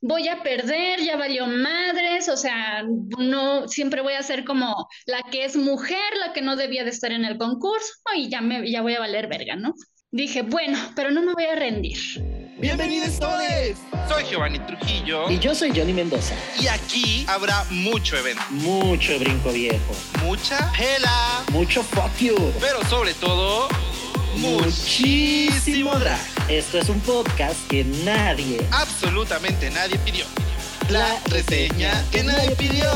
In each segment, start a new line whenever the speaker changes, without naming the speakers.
voy a perder, ya valió madres, o sea, no, siempre voy a ser como la que es mujer, la que no debía de estar en el concurso y ya voy a valer verga, ¿no? Dije, bueno, pero no me voy a rendir.
¡Bienvenidos todos! Soy Giovanni Trujillo.
Y yo soy Johnny Mendoza.
Y aquí habrá mucho evento.
Mucho brinco viejo.
Mucha pela.
Mucho fuck you.
Pero sobre todo, muchísimo drag.
Esto es un podcast que nadie,
absolutamente nadie pidió. La reseña que nadie pidió.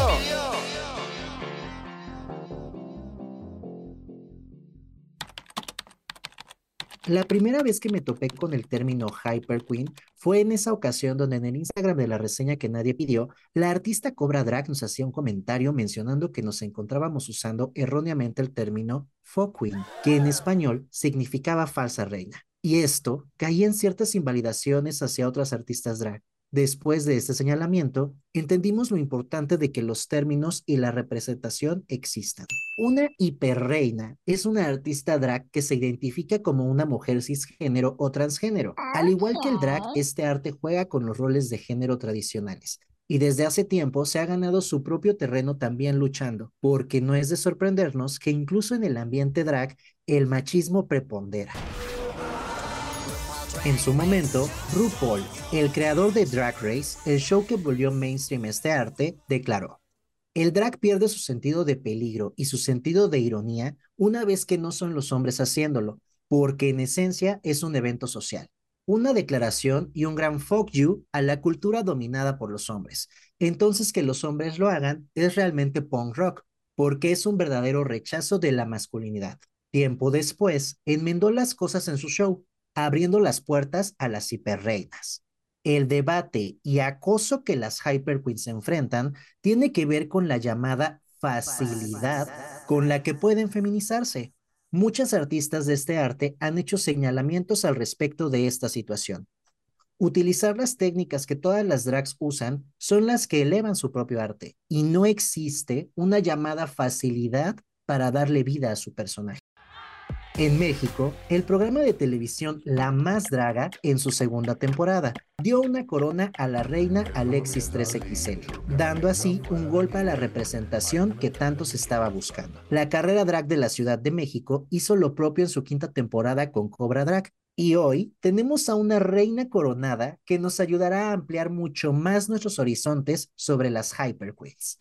La primera vez que me topé con el término Hyper Queen fue en esa ocasión donde en el Instagram de la reseña que nadie pidió, la artista Cobra Drag nos hacía un comentario mencionando que nos encontrábamos usando erróneamente el término Faux Queen, que en español significaba falsa reina. Y esto caía en ciertas invalidaciones hacia otras artistas drag. Después de este señalamiento, entendimos lo importante de que los términos y la representación existan. Una hiperreina es una artista drag que se identifica como una mujer cisgénero o transgénero. Al igual que el drag, este arte juega con los roles de género tradicionales. Y desde hace tiempo se ha ganado su propio terreno también luchando, porque no es de sorprendernos que incluso en el ambiente drag, el machismo prepondera. En su momento, RuPaul, el creador de Drag Race, el show que volvió mainstream este arte, declaró: el drag pierde su sentido de peligro y su sentido de ironía una vez que no son los hombres haciéndolo, porque en esencia es un evento social. Una declaración y un gran fuck you a la cultura dominada por los hombres. Entonces que los hombres lo hagan es realmente punk rock, porque es un verdadero rechazo de la masculinidad. Tiempo después, enmendó las cosas en su show, abriendo las puertas a las hiperreinas. El debate y acoso que las hyper queens se enfrentan tiene que ver con la llamada facilidad con la que pueden feminizarse. Muchas artistas de este arte han hecho señalamientos al respecto de esta situación. Utilizar las técnicas que todas las drags usan son las que elevan su propio arte y no existe una llamada facilidad para darle vida a su personaje. En México, el programa de televisión La Más Draga, en su segunda temporada, dio una corona a la reina Alexis 3XL, dando así un golpe a la representación que tanto se estaba buscando. La carrera drag de la Ciudad de México hizo lo propio en su quinta temporada con Cobra Drag, y hoy tenemos a una reina coronada que nos ayudará a ampliar mucho más nuestros horizontes sobre las Hyper Queens.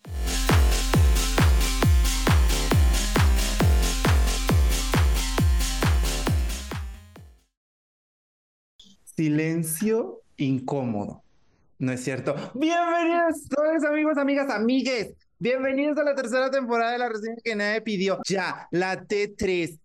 Silencio incómodo. ¿No es cierto? Bienvenidos todos amigos, amigas, amigues. Bienvenidos a la tercera temporada de la reseña que nadie pidió. Ya, la T3,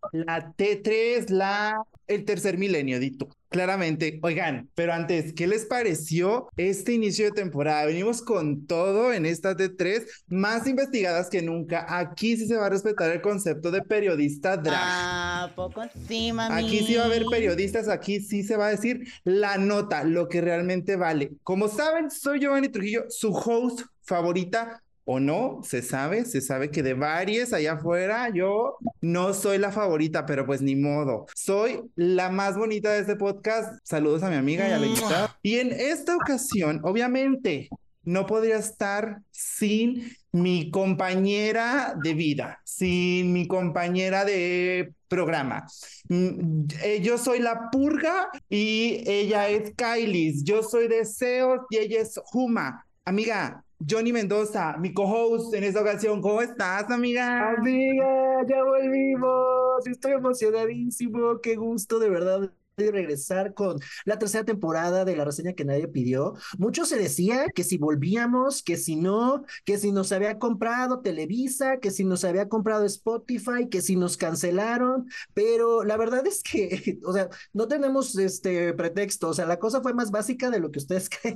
el tercer milenio, dito. Claramente, oigan, pero antes, ¿qué les pareció este inicio de temporada? Venimos con todo en esta T3, más investigadas que nunca. Aquí sí se va a respetar el concepto de periodista drag.
Ah, poco sí, mami.
Aquí sí va a haber periodistas, aquí sí se va a decir la nota, lo que realmente vale. Como saben, soy Giovanni Trujillo, su host favorita, o no, se sabe que de varias allá afuera yo no soy la favorita, pero pues ni modo. Soy la más bonita de este podcast. Saludos a mi amiga y a la invitada. Y en esta ocasión, obviamente, no podría estar sin mi compañera de vida, sin mi compañera de programa. Yo soy la purga y ella es Kailis. Yo soy Deseos y ella es Juma. Amiga, Johnny Mendoza, mi co-host en esta ocasión. ¿Cómo estás, amiga?
Amiga, ya volvimos. Estoy emocionadísimo. Qué gusto, de verdad, de regresar con la tercera temporada de la reseña que nadie pidió. Mucho se decía que si volvíamos, que si no, que si nos había comprado Televisa, que si nos había comprado Spotify, que si nos cancelaron, pero la verdad es que, o sea, no tenemos pretexto, o sea, la cosa fue más básica de lo que ustedes creen.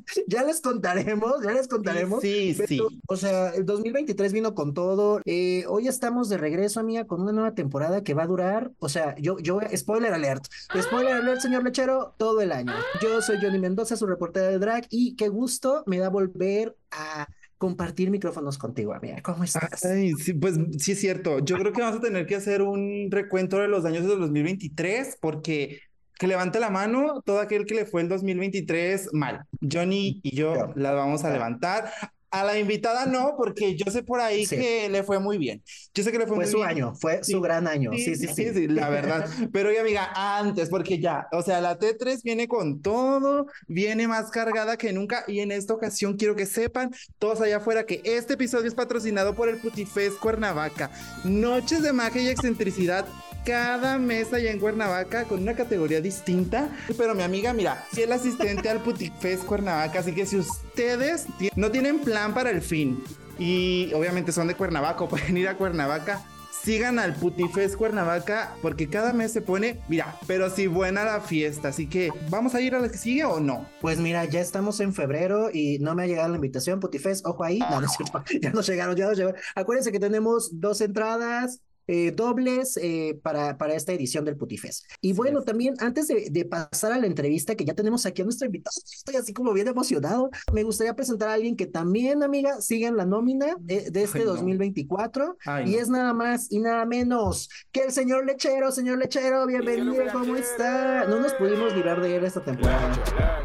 Ya les contaremos.
Sí, sí,
Pero,
sí.
o sea, el 2023 vino con todo. Hoy estamos de regreso, amiga, con una nueva temporada que va a durar. O sea, spoiler alert. Spoiler alert, señor Lechero, todo el año. Yo soy Johnny Mendoza, su reportera de drag, y qué gusto me da volver a compartir micrófonos contigo, amiga. ¿Cómo estás?
Ay, sí, pues sí es cierto. Yo creo que vamos a tener que hacer un recuento de los años del 2023 porque que levante la mano todo aquel que le fue el 2023 mal. Johnny y yo la vamos a levantar. A la invitada no, porque yo sé por ahí que le fue muy bien. Yo sé que le fue muy bien.
Fue su año, fue su gran año. Sí,
la verdad. Pero oye, amiga, antes, porque ya, o sea, la T3 viene con todo, viene más cargada que nunca, y en esta ocasión quiero que sepan, todos allá afuera, que este episodio es patrocinado por el Putifest Cuernavaca. Noches de magia y excentricidad cada mes allá en Cuernavaca con una categoría distinta. Pero mi amiga, mira, fiel asistente al Putifest Cuernavaca, así que si ustedes no tienen plan para el fin y obviamente son de Cuernavaca o pueden ir a Cuernavaca, sigan al Putifest Cuernavaca porque cada mes se pone, mira, pero sí buena la fiesta. Así que, ¿vamos a ir a la que sigue o no?
Pues mira, ya estamos en febrero y no me ha llegado la invitación, Putifest, ojo ahí. No, no es cierto, ya nos llegaron. Acuérdense que tenemos 2 entradas dobles para esta edición del Putifest. Y bueno, también antes de pasar a la entrevista, que ya tenemos aquí a nuestro invitado, estoy así como bien emocionado, me gustaría presentar a alguien que también, amiga, sigue en la nómina de este 2024, y es nada más y nada menos que el señor Lechero. Señor Lechero, bienvenido, ¿cómo está? No nos pudimos librar de él esta temporada.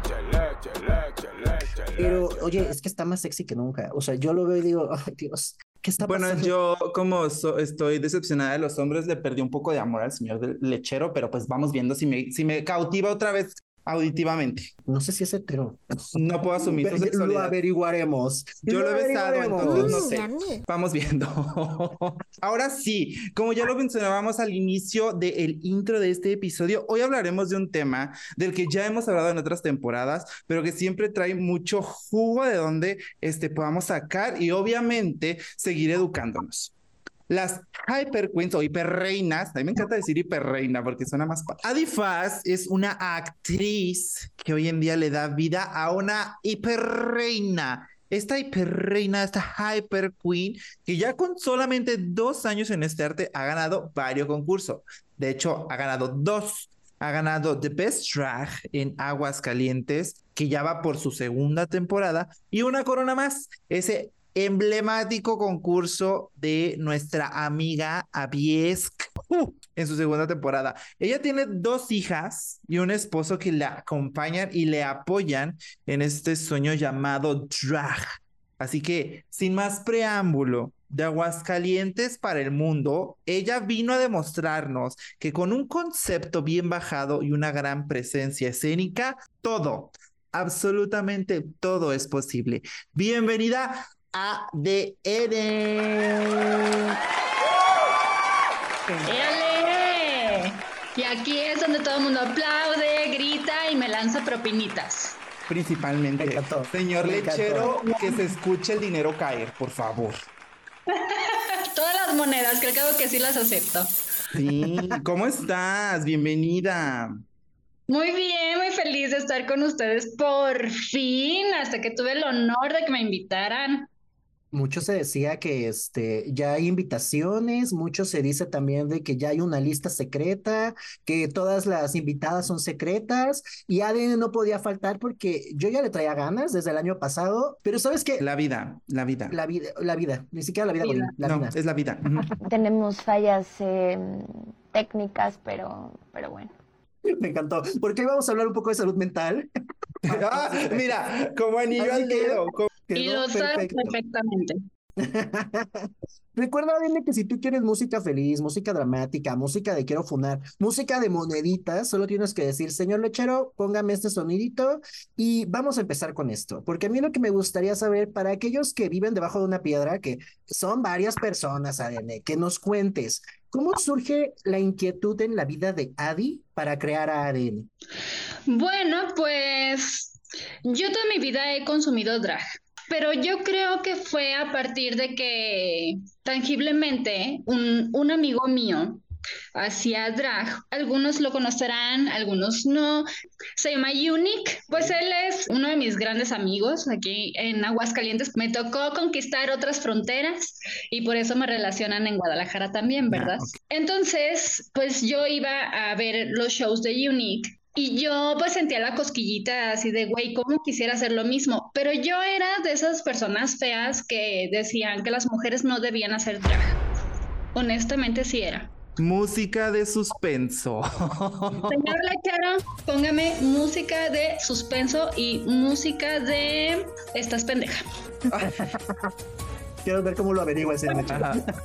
Pero, oye, es que está más sexy que nunca. O sea, yo lo veo y digo, ay, Dios, ¿qué está pasando?
Bueno, yo como estoy decepcionada de los hombres, le perdí un poco de amor al señor Lechero, pero pues vamos viendo si me cautiva otra vez auditivamente.
No sé si es hetero.
No puedo asumir su sexualidad.
Lo averiguaremos.
Yo lo he besado, entonces no sé. Vamos viendo. Ahora sí, como ya lo mencionábamos al inicio del intro de este episodio, hoy hablaremos de un tema del que ya hemos hablado en otras temporadas, pero que siempre trae mucho jugo de donde podamos sacar y obviamente seguir educándonos. Las hyper queens o hiperreinas, a mí me encanta decir hiperreina porque suena más padre. Adi Faz es una actriz que hoy en día le da vida a una hiperreina. Esta hiperreina, esta hyper queen, que ya con solamente 2 años en este arte ha ganado varios concursos. De hecho, ha ganado 2. Ha ganado The Best Drag en Aguascalientes, que ya va por su 2ª temporada, y una corona más, ese emblemático concurso de nuestra amiga Aviesk en su 2ª temporada. Ella tiene 2 hijas y un esposo que la acompañan y le apoyan en este sueño llamado drag. Así que, sin más preámbulo, de Aguascalientes para el mundo, ella vino a demostrarnos que con un concepto bien bajado y una gran presencia escénica, todo, absolutamente todo es posible. Bienvenida a The Eden.
¡Éale! Y aquí es donde todo el mundo aplaude, grita y me lanza propinitas.
Principalmente. Señor Lechero, que se escuche el dinero caer, por favor.
Todas las monedas, que al cabo que sí las acepto.
Sí, ¿cómo estás? Bienvenida.
Muy bien, muy feliz de estar con ustedes por fin, hasta que tuve el honor de que me invitaran.
Mucho se decía que ya hay invitaciones, mucho se dice también de que ya hay una lista secreta, que todas las invitadas son secretas, y ADN no podía faltar porque yo ya le traía ganas desde el año pasado, pero ¿sabes qué?
La vida.
La vida, ni siquiera la vida, Godín, la vida.
Es la vida.
Tenemos fallas técnicas, pero bueno.
Me encantó, porque hoy vamos a hablar un poco de salud mental.
Mira, como anillo al dedo.
Y lo sabes perfectamente.
Recuerda, dile que si tú quieres música feliz, música dramática, música de quiero funar, música de moneditas, solo tienes que decir, señor Lechero, póngame este sonidito y vamos a empezar con esto, porque a mí lo que me gustaría saber, para aquellos que viven debajo de una piedra, que son varias personas, ADN, que nos cuentes, ¿cómo surge la inquietud en la vida de Adi para crear a ADN?
Bueno, pues yo toda mi vida he consumido drag. Pero yo creo que fue a partir de que tangiblemente un amigo mío hacía drag. Algunos lo conocerán, algunos no. Se llama Unique. Pues él es uno de mis grandes amigos aquí en Aguascalientes. Me tocó conquistar otras fronteras y por eso me relacionan en Guadalajara también, ¿verdad? Okay. Entonces, pues yo iba a ver los shows de Unique. Y yo pues sentía la cosquillita así de, güey, ¿cómo quisiera hacer lo mismo? Pero yo era de esas personas feas que decían que las mujeres no debían hacer drag. Honestamente sí era.
Música de suspenso.
Señor Lechero, póngame música de suspenso y música de Estás pendeja.
Quiero ver cómo lo averigua ese hecho.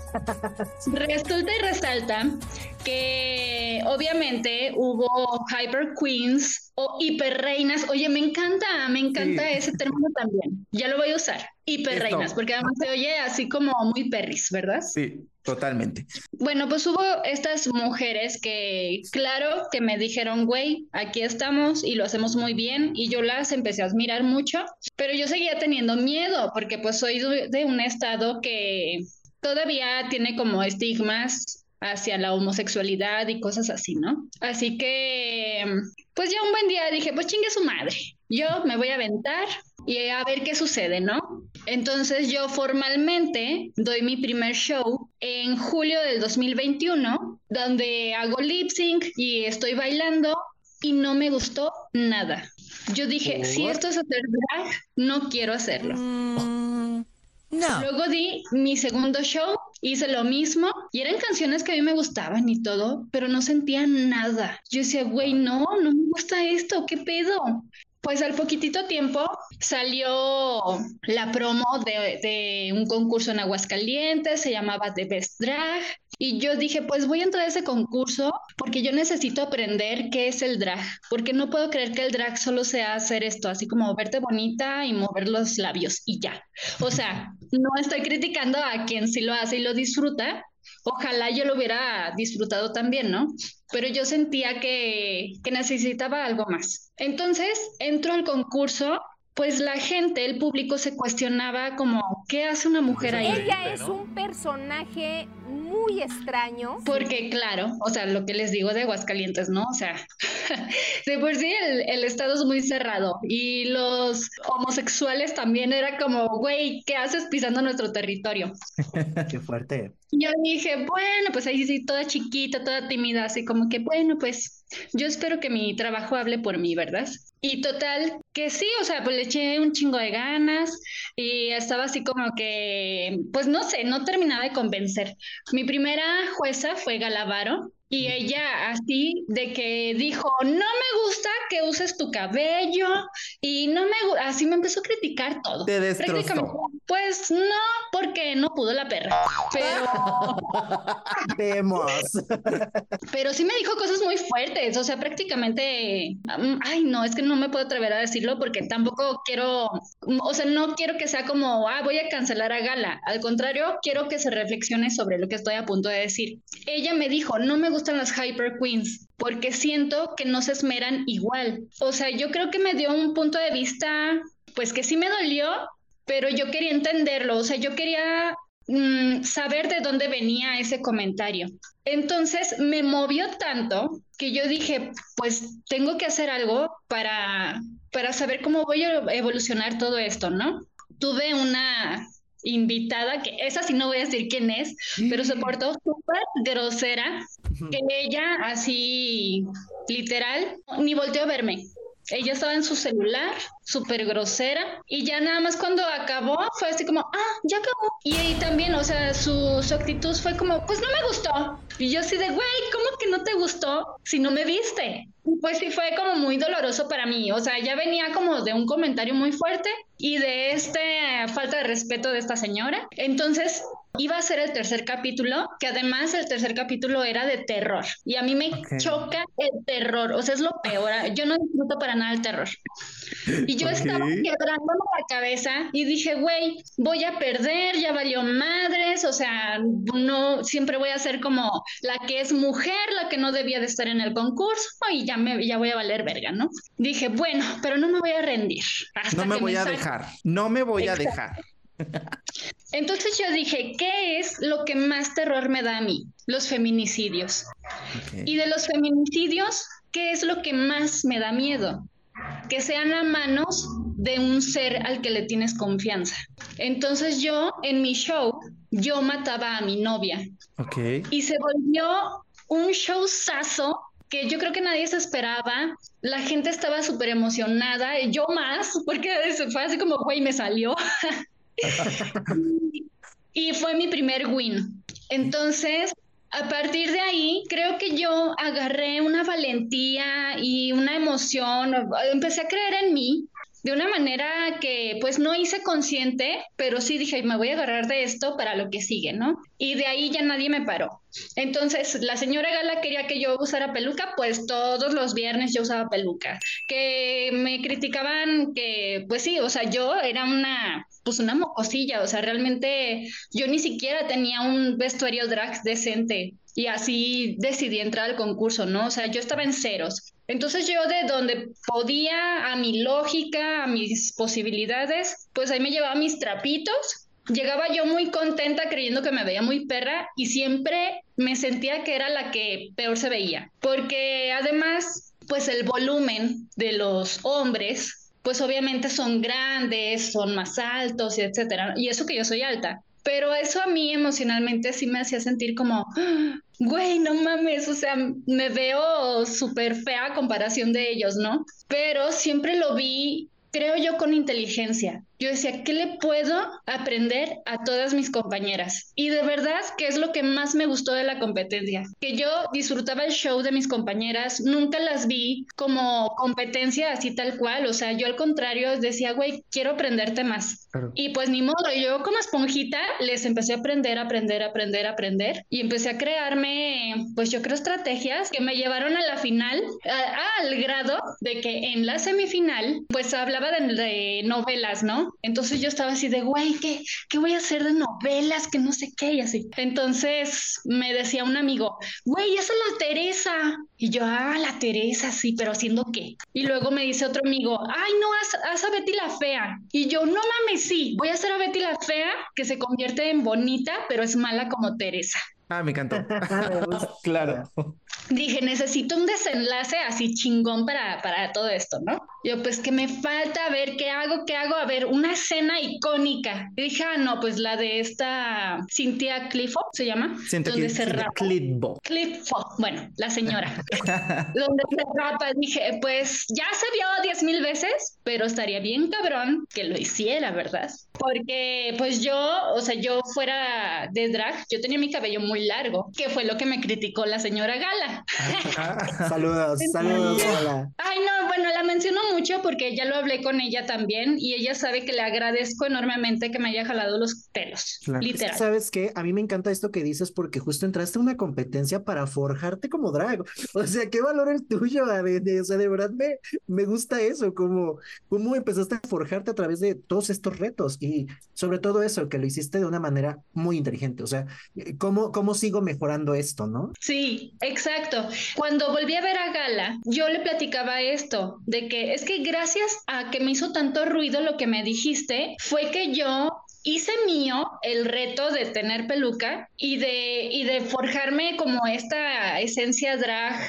Resulta y resalta que obviamente hubo hyper queens o hiperreinas. Oye, me encanta
Sí.
ese término también. Ya lo voy a usar. Hiperreinas,
Esto.
porque además se oye así como muy perris, ¿verdad?
Sí, totalmente.
Bueno, pues hubo estas mujeres que, claro, que me dijeron, güey, aquí estamos y lo hacemos muy bien, y yo las empecé a admirar mucho, pero yo seguía teniendo miedo porque pues soy de un estado que todavía tiene como estigmas hacia la homosexualidad y cosas así, ¿no? Así que, pues ya un buen día dije, pues chingue su madre, yo me voy a aventar y a ver qué sucede, ¿no? Entonces yo formalmente doy mi primer show en julio del 2021, donde hago lip sync y estoy bailando y no me gustó nada. Yo dije, si esto es hacer drag, no quiero hacerlo. Luego di mi segundo show, hice lo mismo y eran canciones que a mí me gustaban y todo, pero no sentía nada. Yo decía, güey, no me gusta esto, ¿qué pedo? Pues al poquitito tiempo salió la promo de un concurso en Aguascalientes, se llamaba The Best Drag, y yo dije, pues voy a entrar a ese concurso porque yo necesito aprender qué es el drag, porque no puedo creer que el drag solo sea hacer esto, así como verte bonita y mover los labios y ya. O sea, no estoy criticando a quien sí lo hace y lo disfruta. Ojalá yo lo hubiera disfrutado también, ¿no? Pero yo sentía que necesitaba algo más. Entonces, entro al concurso, pues la gente, el público se cuestionaba como, ¿qué hace una mujer ahí?
Ella es un personaje muy extraño.
Porque claro, o sea, lo que les digo de Aguascalientes, ¿no? O sea, de por sí el estado es muy cerrado y los homosexuales también era como, güey, ¿qué haces pisando nuestro territorio?
Qué fuerte.
Yo dije, bueno, pues ahí sí, toda chiquita, toda tímida, así como que, bueno, pues yo espero que mi trabajo hable por mí, ¿verdad? Y total, que sí, o sea, pues le eché un chingo de ganas y estaba así como que, pues no sé, no terminaba de convencer. Mi primera jueza fue Galavaro y ella así de que dijo, no me gusta que uses tu cabello y no me gusta, así me empezó a criticar todo.
Te destrozó.
Prácticamente, pues no, porque no pudo la perra,
Vemos.
pero sí me dijo cosas muy fuertes, o sea, prácticamente, ay no, es que no me puedo atrever a decirlo porque tampoco quiero, o sea, no quiero que sea como, voy a cancelar a Gala, al contrario, quiero que se reflexione sobre lo que estoy a punto de decir. Ella me dijo, no me gustan las hyper queens porque siento que no se esmeran igual, o sea, yo creo que me dio un punto de vista, pues que sí me dolió, pero yo quería entenderlo, o sea, yo quería saber de dónde venía ese comentario. Entonces me movió tanto que yo dije, pues tengo que hacer algo para saber cómo voy a evolucionar todo esto, ¿no? Tuve una invitada, que esa sí no voy a decir quién es, pero se portó súper grosera, que ella así, literal, ni volteó a verme. Ella estaba en su celular, súper grosera, y ya nada más cuando acabó fue así como, ya acabó. Y ahí también, o sea, su actitud fue como, pues no me gustó. Y yo así de, güey, ¿cómo que no te gustó si no me viste? Y pues sí fue como muy doloroso para mí, o sea, ya venía como de un comentario muy fuerte y de falta de respeto de esta señora. Entonces iba a ser el tercer capítulo, que además el tercer capítulo era de terror. Y a mí me choca el terror, o sea, es lo peor. Yo no disfruto para nada el terror. Y yo estaba quebrándome la cabeza y dije, güey, voy a perder, ya valió madres, o sea, no, siempre voy a ser como la que es mujer, la que no debía de estar en el concurso y ya voy a valer verga, ¿no? Dije, bueno, pero no me voy a rendir.
No me voy a dejar, no me voy a dejar.
Entonces yo dije, ¿qué es lo que más terror me da a mí? Los feminicidios. Y de los feminicidios, ¿qué es lo que más me da miedo? Que sean a manos de un ser al que le tienes confianza. Entonces yo, en mi show, yo mataba a mi novia. Y se volvió un showzazo que yo creo que nadie se esperaba. La gente estaba súper emocionada, yo más, porque fue así como, güey, me salió. Y fue mi primer win. Entonces, a partir de ahí, creo que yo agarré una valentía y una emoción, empecé a creer en mí de una manera que pues no hice consciente, pero sí dije, me voy a agarrar de esto para lo que sigue, ¿no? Y de ahí ya nadie me paró. Entonces, la señora Gala quería que yo usara peluca, pues todos los viernes yo usaba peluca. Que me criticaban que, pues sí, o sea, yo era pues una mocosilla, o sea, realmente yo ni siquiera tenía un vestuario drag decente y así decidí entrar al concurso, ¿no? O sea, yo estaba en ceros. Entonces yo de donde podía, a mi lógica, a mis posibilidades, pues ahí me llevaba mis trapitos. Llegaba yo muy contenta creyendo que me veía muy perra y siempre me sentía que era la que peor se veía. Porque además, pues el volumen de los hombres, pues obviamente son grandes, son más altos y etcétera. Y eso que yo soy alta. Pero eso a mí emocionalmente sí me hacía sentir como, güey, no mames, o sea, me veo súper fea a comparación de ellos, ¿no? Pero siempre lo vi, creo yo, con inteligencia. Yo decía, ¿qué le puedo aprender a todas mis compañeras? Y de verdad, ¿qué es lo que más me gustó de la competencia? Que yo disfrutaba el show de mis compañeras, nunca las vi como competencia así tal cual, o sea, yo al contrario decía, güey, quiero aprenderte más.
Claro.
Y pues ni modo, yo como esponjita les empecé a aprender, y empecé a crearme, pues yo creo, estrategias que me llevaron a la final, al grado de que en la semifinal, pues hablaba de novelas, ¿no? Entonces yo estaba así de, güey, ¿qué voy a hacer de novelas? Que no sé qué, y así. Entonces me decía un amigo, güey, esa es la Teresa. Y yo, la Teresa, sí, pero ¿haciendo qué? Y luego me dice otro amigo, ay, no, haz a Betty la Fea. Y yo, no mames, sí, voy a hacer a Betty la Fea, que se convierte en bonita, pero es mala como Teresa.
Me encantó.
Me gusta.
Claro.
Dije, necesito un desenlace así chingón para todo esto, ¿no? Yo, pues, que me falta, a ver, ¿qué hago? A ver, una escena icónica. Y dije, no, pues la de esta Cynthia Clifford, ¿se llama? Donde se rapa. Clifford, bueno, la señora. Donde se rapa. Dije, pues, ya se vio 10,000 veces, pero estaría bien cabrón que lo hiciera, ¿verdad? Porque, pues yo, o sea, yo fuera de drag, yo tenía mi cabello muy largo, que fue lo que me criticó la señora Gala.
Saludos, Gala.
Ay, no, bueno, la menciono mucho porque ya lo hablé con ella también y ella sabe que le agradezco enormemente que me haya jalado los pelos,
Claro.
literal.
¿Sabes qué? A mí me encanta esto que dices porque justo entraste a una competencia para forjarte como drag. O sea, qué valor el tuyo, o sea, de verdad me gusta eso, cómo empezaste a forjarte a través de todos estos retos y sobre todo eso, que lo hiciste de una manera muy inteligente. O sea, ¿cómo sigo mejorando esto, no?
Sí, exacto. Cuando volví a ver a Gala, yo le platicaba esto, de que es que gracias a que me hizo tanto ruido lo que me dijiste, fue que yo hice mío el reto de tener peluca y de forjarme como esta esencia drag,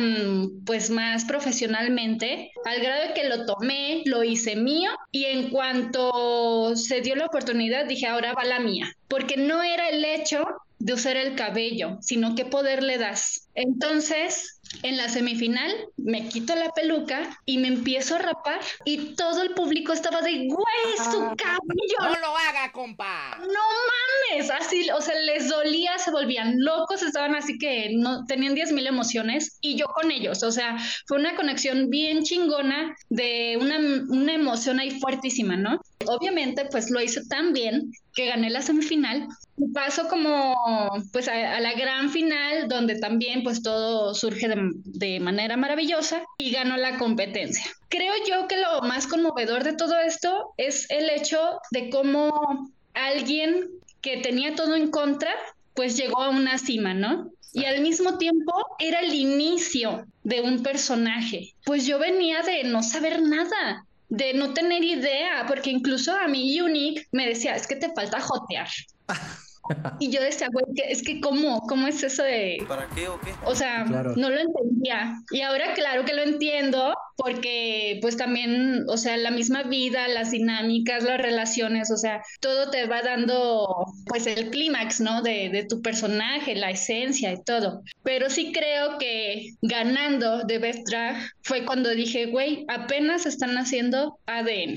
pues más profesionalmente, al grado de que lo tomé, lo hice mío y en cuanto se dio la oportunidad dije, ahora va la mía, porque no era el hecho de usar el cabello, sino qué poder le das. Entonces, en la semifinal me quito la peluca y me empiezo a rapar y todo el público estaba de, güey, su cabello.
¡No lo haga, compa!
No mames, así, o sea, les dolía, se volvían locos, estaban así que no tenían 10,000 emociones y yo con ellos, o sea, fue una conexión bien chingona de una emoción ahí fuertísima, ¿no? Obviamente, pues lo hice tan bien que gané la semifinal y paso como pues a la gran final donde también pues todo surge de manera maravillosa y ganó la competencia. Creo yo que lo más conmovedor de todo esto es el hecho de cómo alguien que tenía todo en contra pues llegó a una cima, ¿no? Y al mismo tiempo era el inicio de un personaje. Pues yo venía de no saber nada, de no tener idea, porque incluso a mí Unique me decía, es que te falta jotear. Y yo decía, güey, es que ¿cómo es eso de...?
¿Para qué o qué?
O sea,
Claro.
no lo entendía. Y ahora claro que lo entiendo, porque pues también, o sea, la misma vida, las dinámicas, las relaciones, o sea, todo te va dando pues el clímax, ¿no? De tu personaje, la esencia y todo. Pero sí creo que ganando de Best Drag fue cuando dije, güey, apenas están haciendo ADN.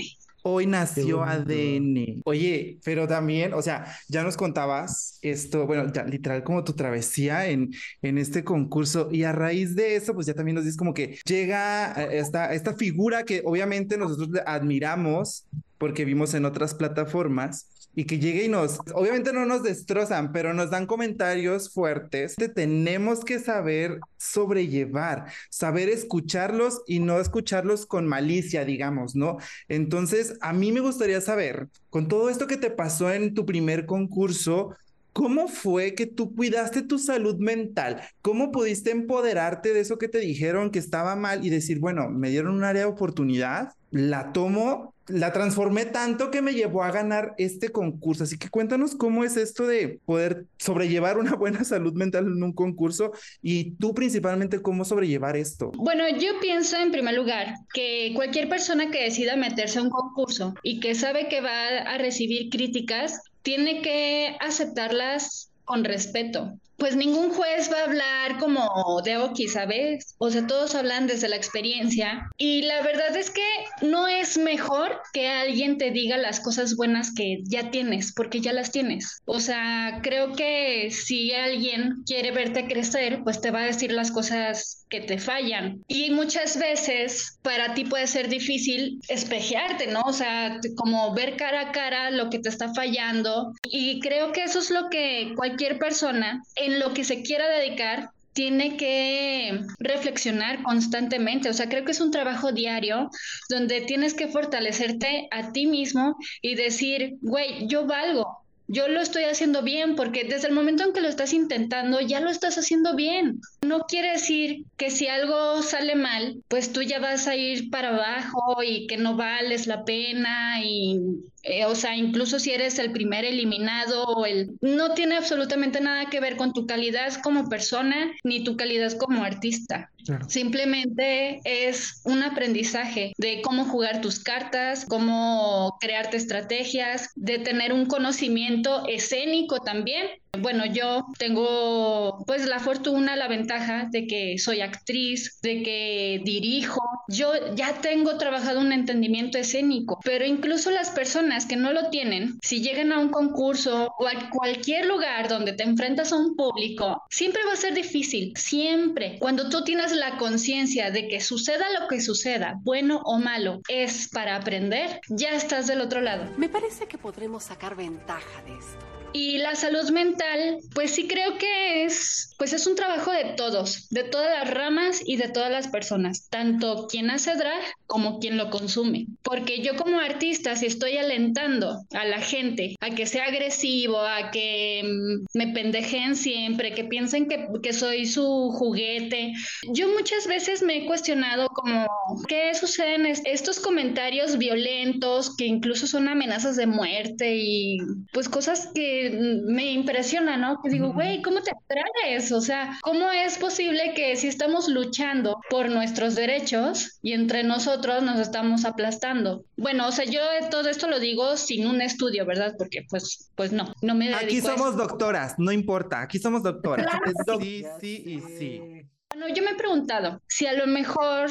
Hoy
Qué
nació
bonito.
ADN. Oye, pero también, o sea, ya nos contabas esto, bueno, ya literal como tu travesía en este concurso y a raíz de eso, pues ya también nos dices como que llega esta figura que obviamente nosotros le admiramos porque vimos en otras plataformas y que llegue y obviamente no nos destrozan, pero nos dan comentarios fuertes. Tenemos que saber sobrellevar, saber escucharlos y no escucharlos con malicia, digamos, ¿no? Entonces, a mí me gustaría saber, con todo esto que te pasó en tu primer concurso, ¿cómo fue que tú cuidaste tu salud mental? ¿Cómo pudiste empoderarte de eso que te dijeron que estaba mal y decir, bueno, me dieron un área de oportunidad, la tomo, la transformé tanto que me llevó a ganar este concurso? Así que cuéntanos cómo es esto de poder sobrellevar una buena salud mental en un concurso y tú principalmente cómo sobrellevar esto.
Bueno, yo pienso en primer lugar que cualquier persona que decida meterse a un concurso y que sabe que va a recibir críticas, tiene que aceptarlas con respeto. Pues ningún juez va a hablar como de Oki, ¿sabes? O sea, todos hablan desde la experiencia y la verdad es que no es mejor que alguien te diga las cosas buenas que ya tienes, porque ya las tienes. O sea, creo que si alguien quiere verte crecer, pues te va a decir las cosas que te fallan. Y muchas veces para ti puede ser difícil espejearte, ¿no? O sea, como ver cara a cara lo que te está fallando. Y creo que eso es lo que cualquier persona en lo que se quiera dedicar tiene que reflexionar constantemente. O sea, creo que es un trabajo diario donde tienes que fortalecerte a ti mismo y decir, güey, yo valgo. Yo lo estoy haciendo bien porque desde el momento en que lo estás intentando, ya lo estás haciendo bien. No quiere decir que si algo sale mal, pues tú ya vas a ir para abajo y que no vales la pena y o sea, incluso si eres el primer eliminado no tiene absolutamente nada que ver con tu calidad como persona ni tu calidad como artista.
Claro.
Simplemente es un aprendizaje de cómo jugar tus cartas, cómo crearte estrategias, de tener un conocimiento escénico también. Bueno, yo tengo pues la fortuna, la ventaja de que soy actriz, de que dirijo. Yo ya tengo trabajado un entendimiento escénico, pero incluso las personas que no lo tienen, si llegan a un concurso o a cualquier lugar donde te enfrentas a un público, siempre va a ser difícil, siempre. Cuando tú tienes la conciencia de que suceda lo que suceda, bueno o malo, es para aprender, ya estás del otro lado.
Me parece que podremos sacar ventaja de esto.
Y la salud mental, pues sí creo que pues es un trabajo de todos, de todas las ramas y de todas las personas, tanto quien hace drag como quien lo consume. Porque yo como artista, si estoy alentando a la gente a que sea agresivo, a que me pendejeen siempre, que piensen que soy su juguete, yo muchas veces me he cuestionado como, ¿qué suceden estos comentarios violentos que incluso son amenazas de muerte y pues cosas que me impresiona, ¿no? Que digo, güey, ¿cómo te atreves? O sea, ¿cómo es posible que si estamos luchando por nuestros derechos y entre nosotros nos estamos aplastando? Bueno, o sea, yo todo esto lo digo sin un estudio, ¿verdad? Porque pues no me dedico
Aquí
a eso.
somos doctoras, no importa, aquí somos doctoras.
Claro.
Sí, sí y sí.
Bueno, yo me he preguntado si a lo mejor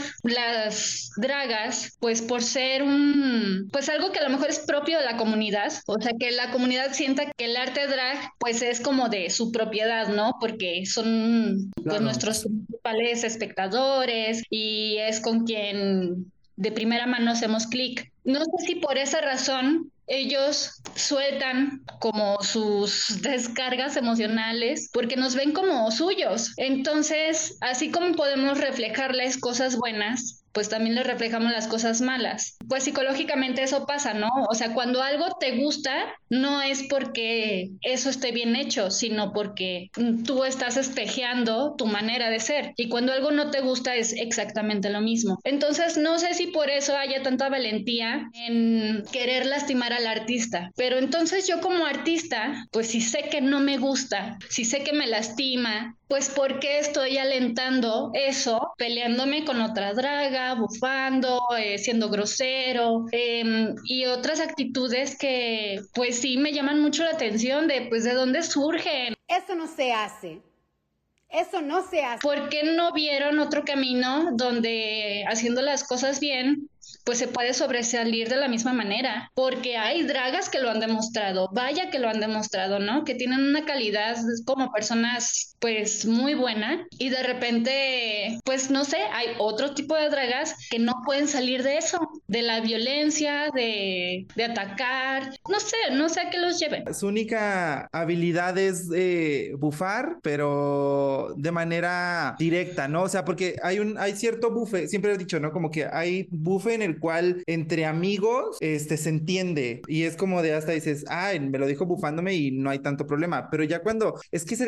las dragas, pues por ser pues algo que a lo mejor es propio de la comunidad, o sea, que la comunidad sienta que el arte drag, pues es como de su propiedad, ¿no? Porque son pues
Claro.
nuestros principales espectadores y es con quien de primera mano hacemos clic. No sé si por esa razón ellos sueltan como sus descargas emocionales porque nos ven como suyos. Entonces, así como podemos reflejarles cosas buenas, pues también les reflejamos las cosas malas. Pues psicológicamente eso pasa, ¿no? O sea, cuando algo te gusta, no es porque eso esté bien hecho, sino porque tú estás espejeando tu manera de ser. Y cuando algo no te gusta es exactamente lo mismo. Entonces, no sé si por eso haya tanta valentía en querer lastimar al artista. Pero entonces yo como artista, pues si sé que no me gusta, si sé que me lastima, pues ¿por qué estoy alentando eso? Peleándome con otra draga, bufando, siendo grosero y otras actitudes que pues sí me llaman mucho la atención de pues de dónde surgen.
Eso no se hace. Eso no se hace.
¿Por qué no vieron otro camino donde haciendo las cosas bien pues se puede sobresalir de la misma manera, porque hay dragas que lo han demostrado, vaya que lo han demostrado, ¿no? Que tienen una calidad como personas pues muy buena y de repente, pues no sé, hay otro tipo de dragas que no pueden salir de eso, de la violencia, de atacar, no sé a qué los lleve.
Su única habilidad es bufar, pero de manera directa, ¿no? O sea, porque hay cierto bufe, siempre he dicho, ¿no? Como que hay bufe en el cual entre amigos, se entiende y es como de hasta dices, ay, me lo dijo bufándome y no hay tanto problema, pero ya cuando, es que es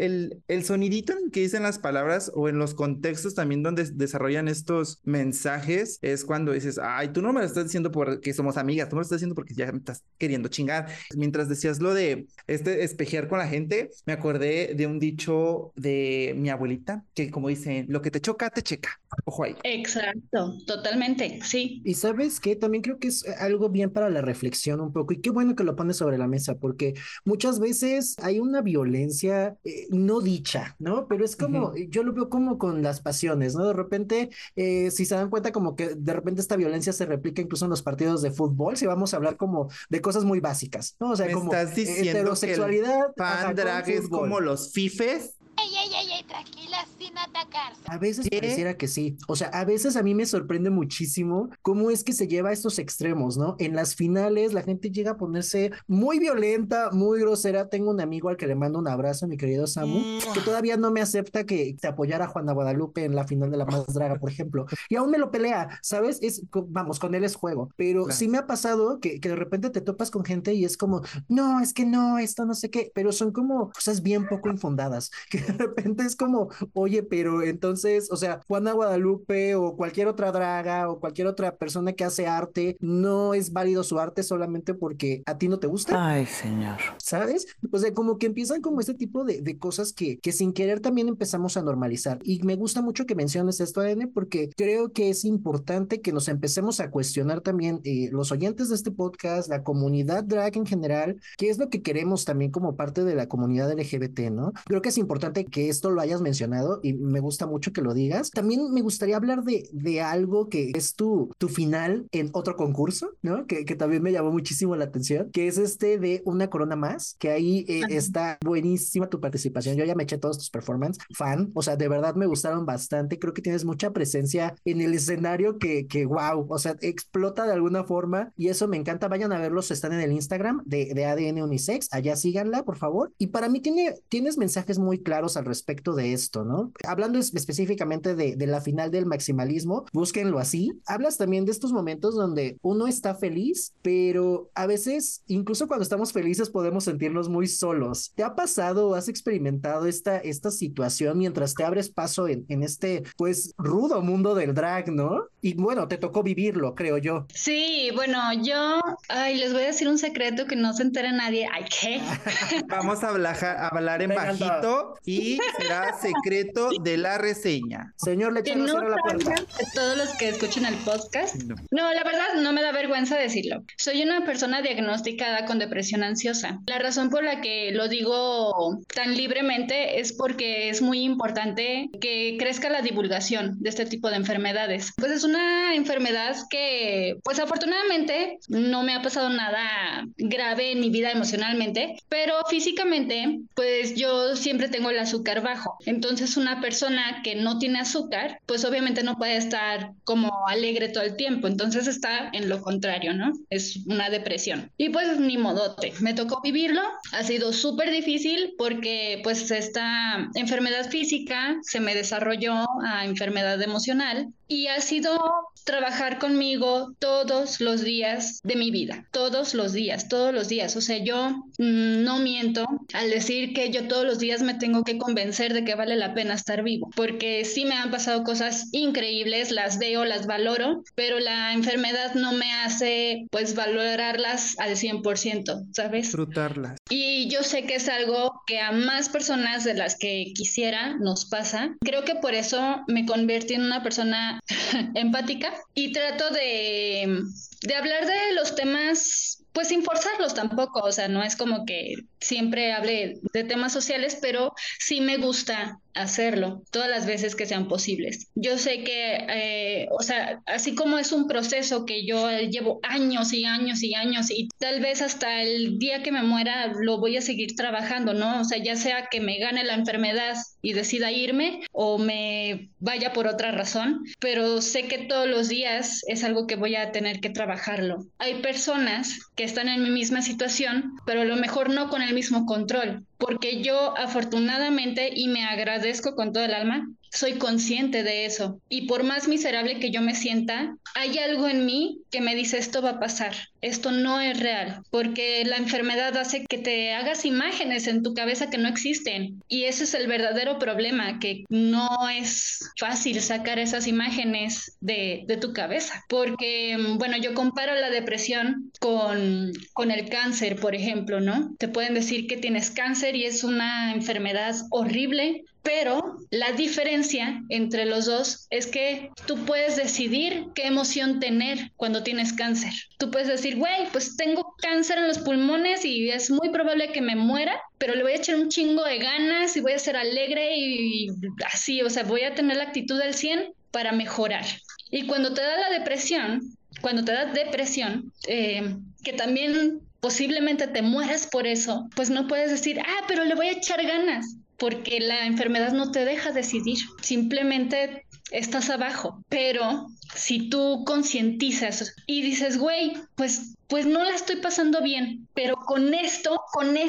el sonidito en que dicen las palabras o en los contextos también donde desarrollan estos mensajes, es cuando dices, ay, tú no me lo estás diciendo porque somos amigas, tú me lo estás diciendo porque ya me estás queriendo chingar. Mientras decías lo de espejear con la gente, me acordé de un dicho de mi abuelita, que como dice, lo que te choca, te checa. Ojo ahí.
Exacto, totalmente, sí.
Y sabes qué, también creo que es algo bien para la reflexión un poco, y qué bueno que lo pones sobre la mesa, porque muchas veces hay una violencia no dicha, ¿no? Pero es como, yo lo veo como con las pasiones, ¿no? De repente, si se dan cuenta como que de repente esta violencia se replica incluso en los partidos de fútbol, si vamos a hablar como de cosas muy básicas, ¿no? O sea,
¿Me
como
estás diciendo
heterosexualidad,
que el fan drag es como los fifes?
Ey, tranquila, sin atacarse.
A veces pareciera que sí. O sea, a veces a mí me sorprende muchísimo cómo es que se lleva a estos extremos, ¿no? En las finales la gente llega a ponerse muy violenta, muy grosera. Tengo un amigo al que le mando un abrazo, mi querido Samu, que todavía no me acepta que te apoyara a Juana Guadalupe en la final de La Más Draga, por ejemplo. Y aún me lo pelea, ¿sabes? Vamos, con él es juego. Pero
Claro.
sí me ha pasado que de repente te topas con gente y es como, no, es que no, esto no sé qué. Pero son como cosas bien poco infundadas, que de repente es como, oye, pero entonces, o sea, Juana Guadalupe o cualquier otra draga o cualquier otra persona que hace arte, no es válido su arte solamente porque a ti no te gusta.
Ay, señor.
¿Sabes? O sea, como que empiezan como este tipo de cosas que sin querer también empezamos a normalizar. Y me gusta mucho que menciones esto, N, porque creo que es importante que nos empecemos a cuestionar también los oyentes de este podcast, la comunidad drag en general, qué es lo que queremos también como parte de la comunidad LGBT, ¿no? Creo que es importante que esto lo hayas mencionado y me gusta mucho que lo digas. También me gustaría hablar de algo que es tu final en otro concurso, ¿no? Que también me llamó muchísimo la atención, que es de Una Corona Más, que ahí está buenísima tu participación. Yo ya me eché todos tus performances, fan, o sea, de verdad me gustaron bastante. Creo que tienes mucha presencia en el escenario que wow, o sea, explota de alguna forma y eso me encanta. Vayan a verlos, están en el Instagram de ADN Unisex, allá síganla, por favor. Y para mí tienes mensajes muy claros al respecto de esto, ¿no? Hablando específicamente de la final del maximalismo, búsquenlo así. Hablas también de estos momentos donde uno está feliz, pero a veces, incluso cuando estamos felices, podemos sentirnos muy solos. ¿Te ha pasado o has experimentado esta situación mientras te abres paso en este, pues, rudo mundo del drag, ¿no? Y bueno, te tocó vivirlo, creo yo.
Sí, bueno, les voy a decir un secreto que no se entere nadie. Ay, ¿qué?
Vamos a hablar en bajito y será secreto de la reseña.
Señor Lechero, cierra la puerta.
Todos los que escuchen el podcast. No, la verdad no me da vergüenza decirlo. Soy una persona diagnosticada con depresión ansiosa. La razón por la que lo digo tan libremente es porque es muy importante que crezca la divulgación de este tipo de enfermedades. Pues es una enfermedad que, pues afortunadamente, no me ha pasado nada grave en mi vida emocionalmente, pero físicamente, pues yo siempre tengo el azúcar bajo. Entonces, una persona que no tiene azúcar, pues obviamente no puede estar como alegre todo el tiempo. Entonces está en lo contrario, ¿no? Es una depresión. Y pues ni modote, me tocó vivirlo. Ha sido súper difícil porque pues esta enfermedad física se me desarrolló a enfermedad emocional y ha sido trabajar conmigo todos los días de mi vida, todos los días. O sea, yo no miento al decir que yo todos los días me tengo que convencer de que vale la pena estar vivo, porque sí me han pasado cosas increíbles, las veo, las valoro, pero la enfermedad no me hace pues valorarlas al 100%, ¿sabes?
Disfrutarlas.
Y yo sé que es algo que a más personas de las que quisiera nos pasa. Creo que por eso me convertí en una persona empática y trato de de hablar de los temas, pues sin forzarlos tampoco, o sea, no es como que siempre hable de temas sociales, pero sí me gusta hacerlo todas las veces que sean posibles. Yo sé que, o sea, así como es un proceso que yo llevo años y años y años y tal vez hasta el día que me muera lo voy a seguir trabajando, ¿no? O sea, ya sea que me gane la enfermedad y decida irme o me vaya por otra razón, pero sé que todos los días es algo que voy a tener que trabajarlo. Hay personas que están en mi misma situación, pero a lo mejor no con el mismo control, porque yo afortunadamente, y me agradezco con todo el alma, soy consciente de eso. Y por más miserable que yo me sienta, hay algo en mí que me dice esto va a pasar, esto no es real, porque la enfermedad hace que te hagas imágenes en tu cabeza que no existen. Y ese es el verdadero problema, que no es fácil sacar esas imágenes de tu cabeza. Porque, bueno, yo comparo la depresión con el cáncer, por ejemplo, ¿no? Te pueden decir que tienes cáncer y es una enfermedad horrible, pero la diferencia entre los dos es que tú puedes decidir qué emoción tener cuando tienes cáncer. Tú puedes decir, güey, pues tengo cáncer en los pulmones y es muy probable que me muera, pero le voy a echar un chingo de ganas y voy a ser alegre y así, o sea, voy a tener la actitud del 100 para mejorar. Y cuando te da la depresión, que también posiblemente te mueras por eso, pues no puedes decir, pero le voy a echar ganas, porque la enfermedad no te deja decidir, simplemente estás abajo. Pero si tú concientizas y dices, güey, pues no la estoy pasando bien, pero con esto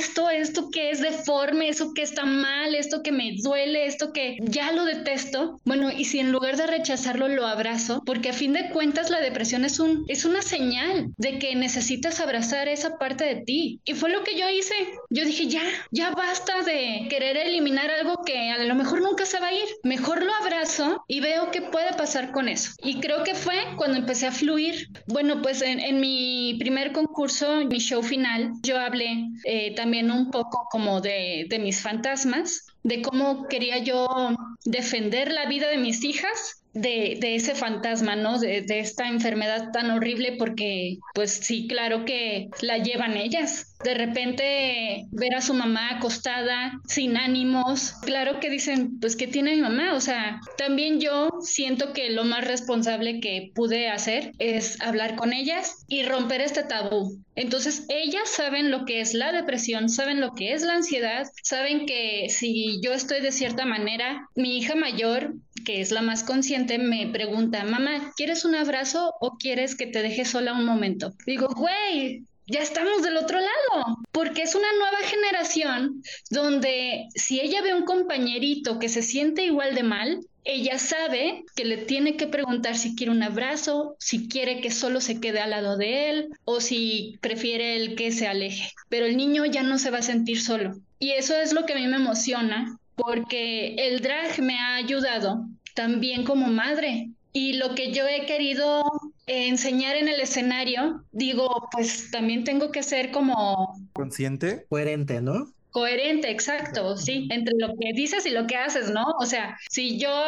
que es deforme, eso que está mal, esto que me duele, esto que ya lo detesto, bueno, y si en lugar de rechazarlo lo abrazo, porque a fin de cuentas la depresión es una señal de que necesitas abrazar esa parte de ti. Y fue lo que yo hice. Yo dije, ya basta de querer eliminar algo que a lo mejor nunca se va a ir. Mejor lo abrazo y veo qué puede pasar con eso. Y creo que fue cuando empecé a fluir. Bueno, pues en mi primer concurso, mi show final, yo hablé también un poco como de mis fantasmas, de cómo quería yo defender la vida de mis hijas de ese fantasma, ¿no? De esta enfermedad tan horrible, porque pues sí, claro que la llevan ellas. De repente ver a su mamá acostada, sin ánimos, claro que dicen, pues ¿qué tiene mi mamá? O sea, también yo siento que lo más responsable que pude hacer es hablar con ellas y romper este tabú. Entonces ellas saben lo que es la depresión, saben lo que es la ansiedad, saben que si yo estoy de cierta manera, mi hija mayor, que es la más consciente, me pregunta, mamá, ¿quieres un abrazo o quieres que te deje sola un momento? Digo, güey, ya estamos del otro lado, porque es una nueva generación donde si ella ve un compañerito que se siente igual de mal, ella sabe que le tiene que preguntar si quiere un abrazo, si quiere que solo se quede al lado de él o si prefiere él que se aleje. Pero el niño ya no se va a sentir solo. Y eso es lo que a mí me emociona, porque el drag me ha ayudado también como madre. Y lo que yo he querido enseñar en el escenario, digo, pues también tengo que ser como
¿Consciente?
Coherente, ¿no?
Coherente, exacto, sí, entre lo que dices y lo que haces, ¿no? O sea, si yo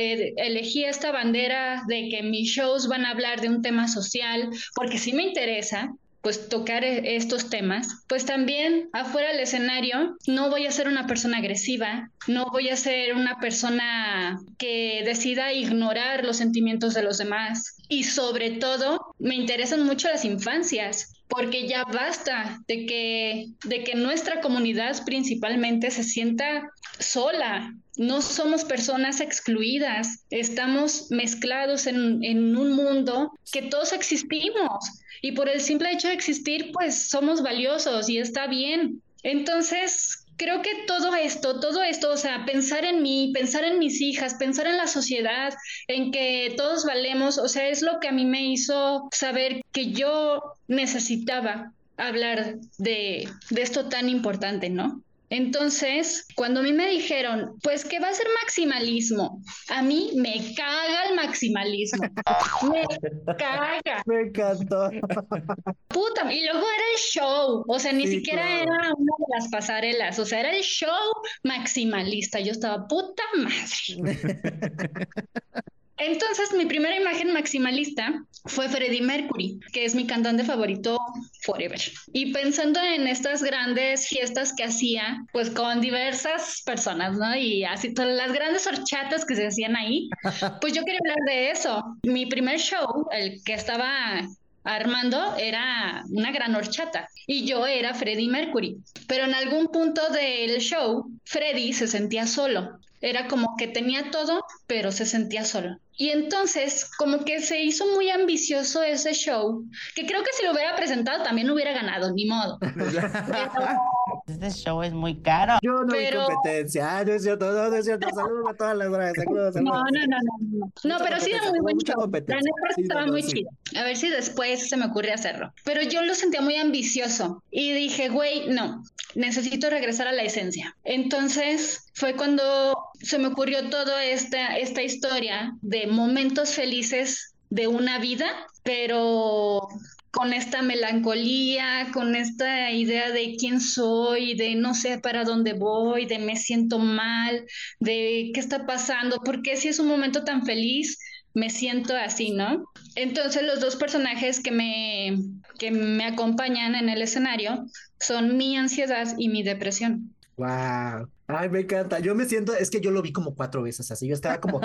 elegí esta bandera de que mis shows van a hablar de un tema social, porque sí me interesa, pues tocar estos temas, pues también afuera del escenario no voy a ser una persona agresiva, no voy a ser una persona que decida ignorar los sentimientos de los demás. Y sobre todo, me interesan mucho las infancias, porque ya basta de que nuestra comunidad principalmente se sienta sola. No somos personas excluidas, estamos mezclados en un mundo que todos existimos y por el simple hecho de existir, pues somos valiosos y está bien. Entonces, creo que todo esto, o sea, pensar en mí, pensar en mis hijas, pensar en la sociedad, en que todos valemos, o sea, es lo que a mí me hizo saber que yo necesitaba hablar de esto tan importante, ¿no? Entonces, cuando a mí me dijeron, pues que va a ser maximalismo, a mí me caga el maximalismo, me caga.
Me encantó.
Puta, y luego era el show, o sea, ni
Sí,
siquiera
claro.
era una de las pasarelas, o sea, era el show maximalista, yo estaba puta madre. Entonces, mi primera imagen maximalista fue Freddie Mercury, que es mi cantante favorito forever. Y pensando en estas grandes fiestas que hacía, pues con diversas personas, ¿no? Y así todas las grandes horchatas que se hacían ahí, pues yo quería hablar de eso. Mi primer show, el que estaba armando, era una gran horchata y yo era Freddie Mercury. Pero en algún punto del show, Freddie se sentía solo. Era como que tenía todo, pero se sentía solo. Y entonces, como que se hizo muy ambicioso ese show, que creo que si lo hubiera presentado también hubiera ganado, ni modo.
Este show es muy caro.
Yo no vi
Pero-
competencia. No es cierto, no es cierto. Saludos a todas las dragas. Saludos.
No, pero sí era muy buen
mucha
show. La
competencia.
neta
Sí,
estaba
no,
muy
sí.
chido. A ver si después se me ocurre hacerlo. Pero yo lo sentía muy ambicioso y dije, güey, no, necesito regresar a la esencia. Entonces fue cuando se me ocurrió toda esta historia de momentos felices de una vida, pero con esta melancolía, con esta idea de quién soy, de no sé para dónde voy, de me siento mal, de qué está pasando, por qué si es un momento tan feliz me siento así, ¿no? Entonces los dos personajes que me acompañan en el escenario son mi ansiedad y mi depresión.
Wow. Ay, me encanta. Yo me siento, es que yo lo vi como 4 veces así. Yo estaba como,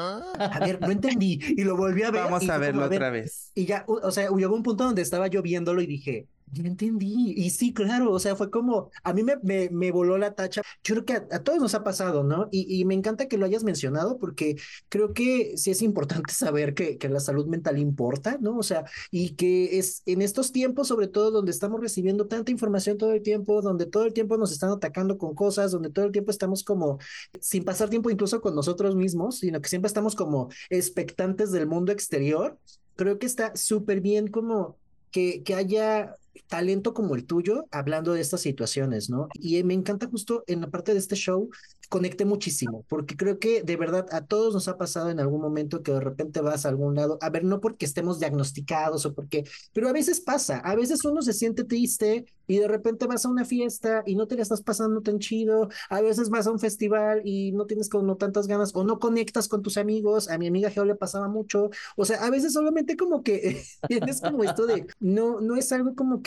a ver, no entendí. Y lo volví a ver.
Vamos
y
a
fue
verlo
como, ver.
otra vez.
Y ya, o sea, llegó un punto donde estaba yo viéndolo y dije, ya entendí. Y sí, claro, o sea, fue como, a mí me voló la tacha. Yo creo que a todos nos ha pasado, ¿no? Y me encanta que lo hayas mencionado porque creo que sí es importante saber que la salud mental importa, ¿no? O sea, y que es en estos tiempos, sobre todo, donde estamos recibiendo tanta información todo el tiempo, donde todo el tiempo nos están atacando con cosas, donde todo el tiempo estamos como sin pasar tiempo incluso con nosotros mismos, sino que siempre estamos como expectantes del mundo exterior. Creo que está súper bien como que haya talento como el tuyo hablando de estas situaciones, ¿no? Y me encanta justo en la parte de este show, conecté muchísimo, porque creo que de verdad a todos nos ha pasado en algún momento que de repente vas a algún lado, a ver, no porque estemos diagnosticados o porque, pero a veces pasa, a veces uno se siente triste y de repente vas a una fiesta y no te la estás pasando tan chido, a veces vas a un festival y no tienes como tantas ganas o no conectas con tus amigos, a mi amiga Geo le pasaba mucho, o sea, a veces solamente como que tienes como esto de, no es algo como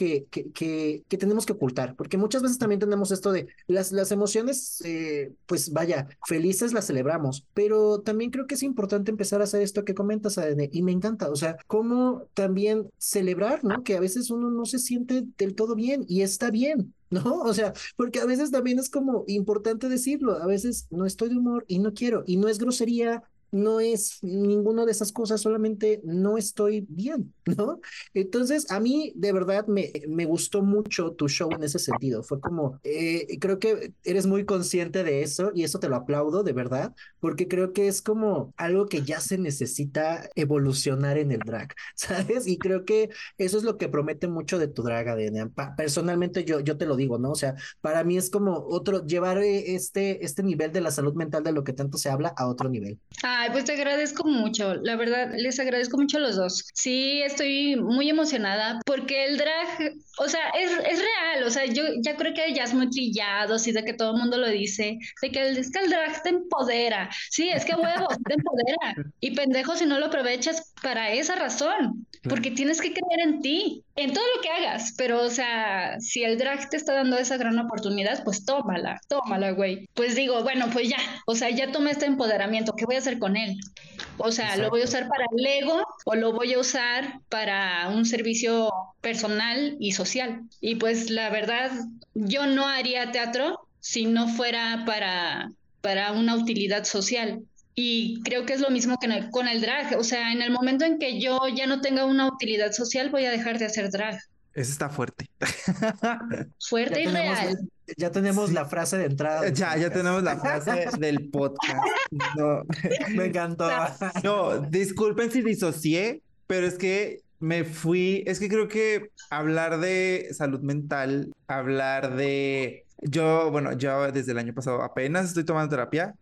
que tenemos que ocultar, porque muchas veces también tenemos esto de las emociones, pues vaya, felices las celebramos, pero también creo que es importante empezar a hacer esto que comentas, Adene, y me encanta, o sea, cómo también celebrar, ¿no? Que a veces uno no se siente del todo bien y está bien. ¿No? O sea, porque a veces también es como importante decirlo, a veces no estoy de humor y no quiero, y no es grosería, no es ninguna de esas cosas, solamente no estoy bien, ¿no? Entonces, a mí de verdad me gustó mucho tu show en ese sentido, fue como, creo que eres muy consciente de eso y eso te lo aplaudo de verdad, porque creo que es como algo que ya se necesita evolucionar en el drag, ¿sabes? Y creo que eso es lo que promete mucho de tu drag, ADN. Personalmente yo te lo digo, ¿no? O sea, para mí es como llevar este nivel de la salud mental de lo que tanto se habla a otro nivel.
Ay, pues te agradezco mucho, la verdad, les agradezco mucho a los dos. Sí, estoy muy emocionada porque el drag, o sea, es real, o sea, yo ya creo que ya es muy trillado, sí, de que todo el mundo lo dice, de que es que el drag te empodera, sí, es que huevos, te empodera, y pendejo si no lo aprovechas para esa razón, porque tienes que creer en ti, en todo lo que hagas, pero, o sea, si el drag te está dando esa gran oportunidad, pues tómala, güey. Pues digo, bueno, pues ya, o sea, ya tomé este empoderamiento, ¿qué voy a hacer con él? O sea, ¿lo voy a usar para el ego o lo voy a usar para un servicio personal y social? Y pues la verdad, yo no haría teatro si no fuera para una utilidad social. Y creo que es lo mismo que con el drag. O sea, en el momento en que yo ya no tenga una utilidad social, voy a dejar de hacer drag.
Eso está fuerte.
Fuerte y real.
Ya tenemos la frase de entrada.
Ya tenemos la frase del podcast. No.
Me encantó.
No, disculpen si disocié, pero es que me fui. Es que creo que hablar de salud mental, hablar de. Yo desde el año pasado apenas estoy tomando terapia.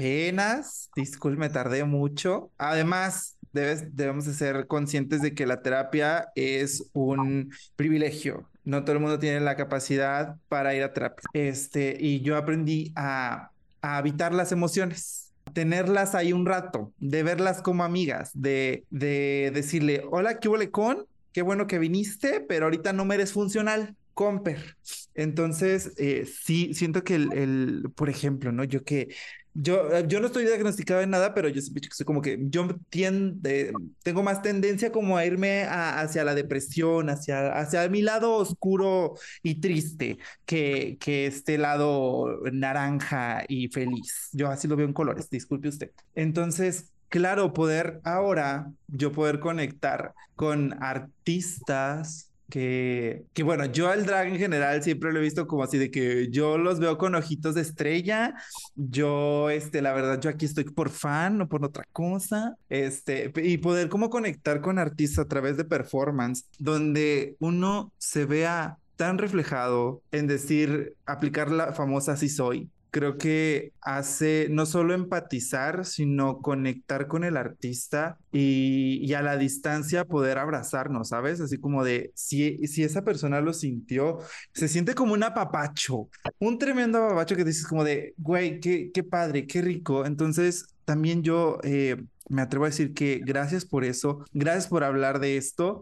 Disculpe, me tardé mucho. Además, debemos de ser conscientes de que la terapia es un privilegio. No todo el mundo tiene la capacidad para ir a terapia. Y yo aprendí a habitar las emociones. tenerlas ahí un rato, de verlas como amigas, de decirle, hola, ¿qué huele con? Qué bueno que viniste, pero ahorita no me eres funcional, comper. Entonces, sí, siento que por ejemplo, ¿no? Yo no estoy diagnosticado en nada, pero yo siempre que soy como que tengo más tendencia como a irme hacia la depresión, hacia mi lado oscuro y triste que este lado naranja y feliz. Yo así lo veo en colores, disculpe usted. Entonces, claro, yo poder conectar con artistas que bueno, yo al drag en general siempre lo he visto como así de que yo los veo con ojitos de estrella. La verdad, yo aquí estoy por fan, no por otra cosa. Y poder como conectar con artistas a través de performance, donde uno se vea tan reflejado en decir, aplicar la famosa "sí soy". Creo que hace no solo empatizar, sino conectar con el artista y a la distancia poder abrazarnos, ¿sabes? Así como de, si esa persona lo sintió, se siente como un apapacho, un tremendo apapacho que dices como de, güey, qué padre, qué rico. Entonces, también yo me atrevo a decir que gracias por eso, gracias por hablar de esto.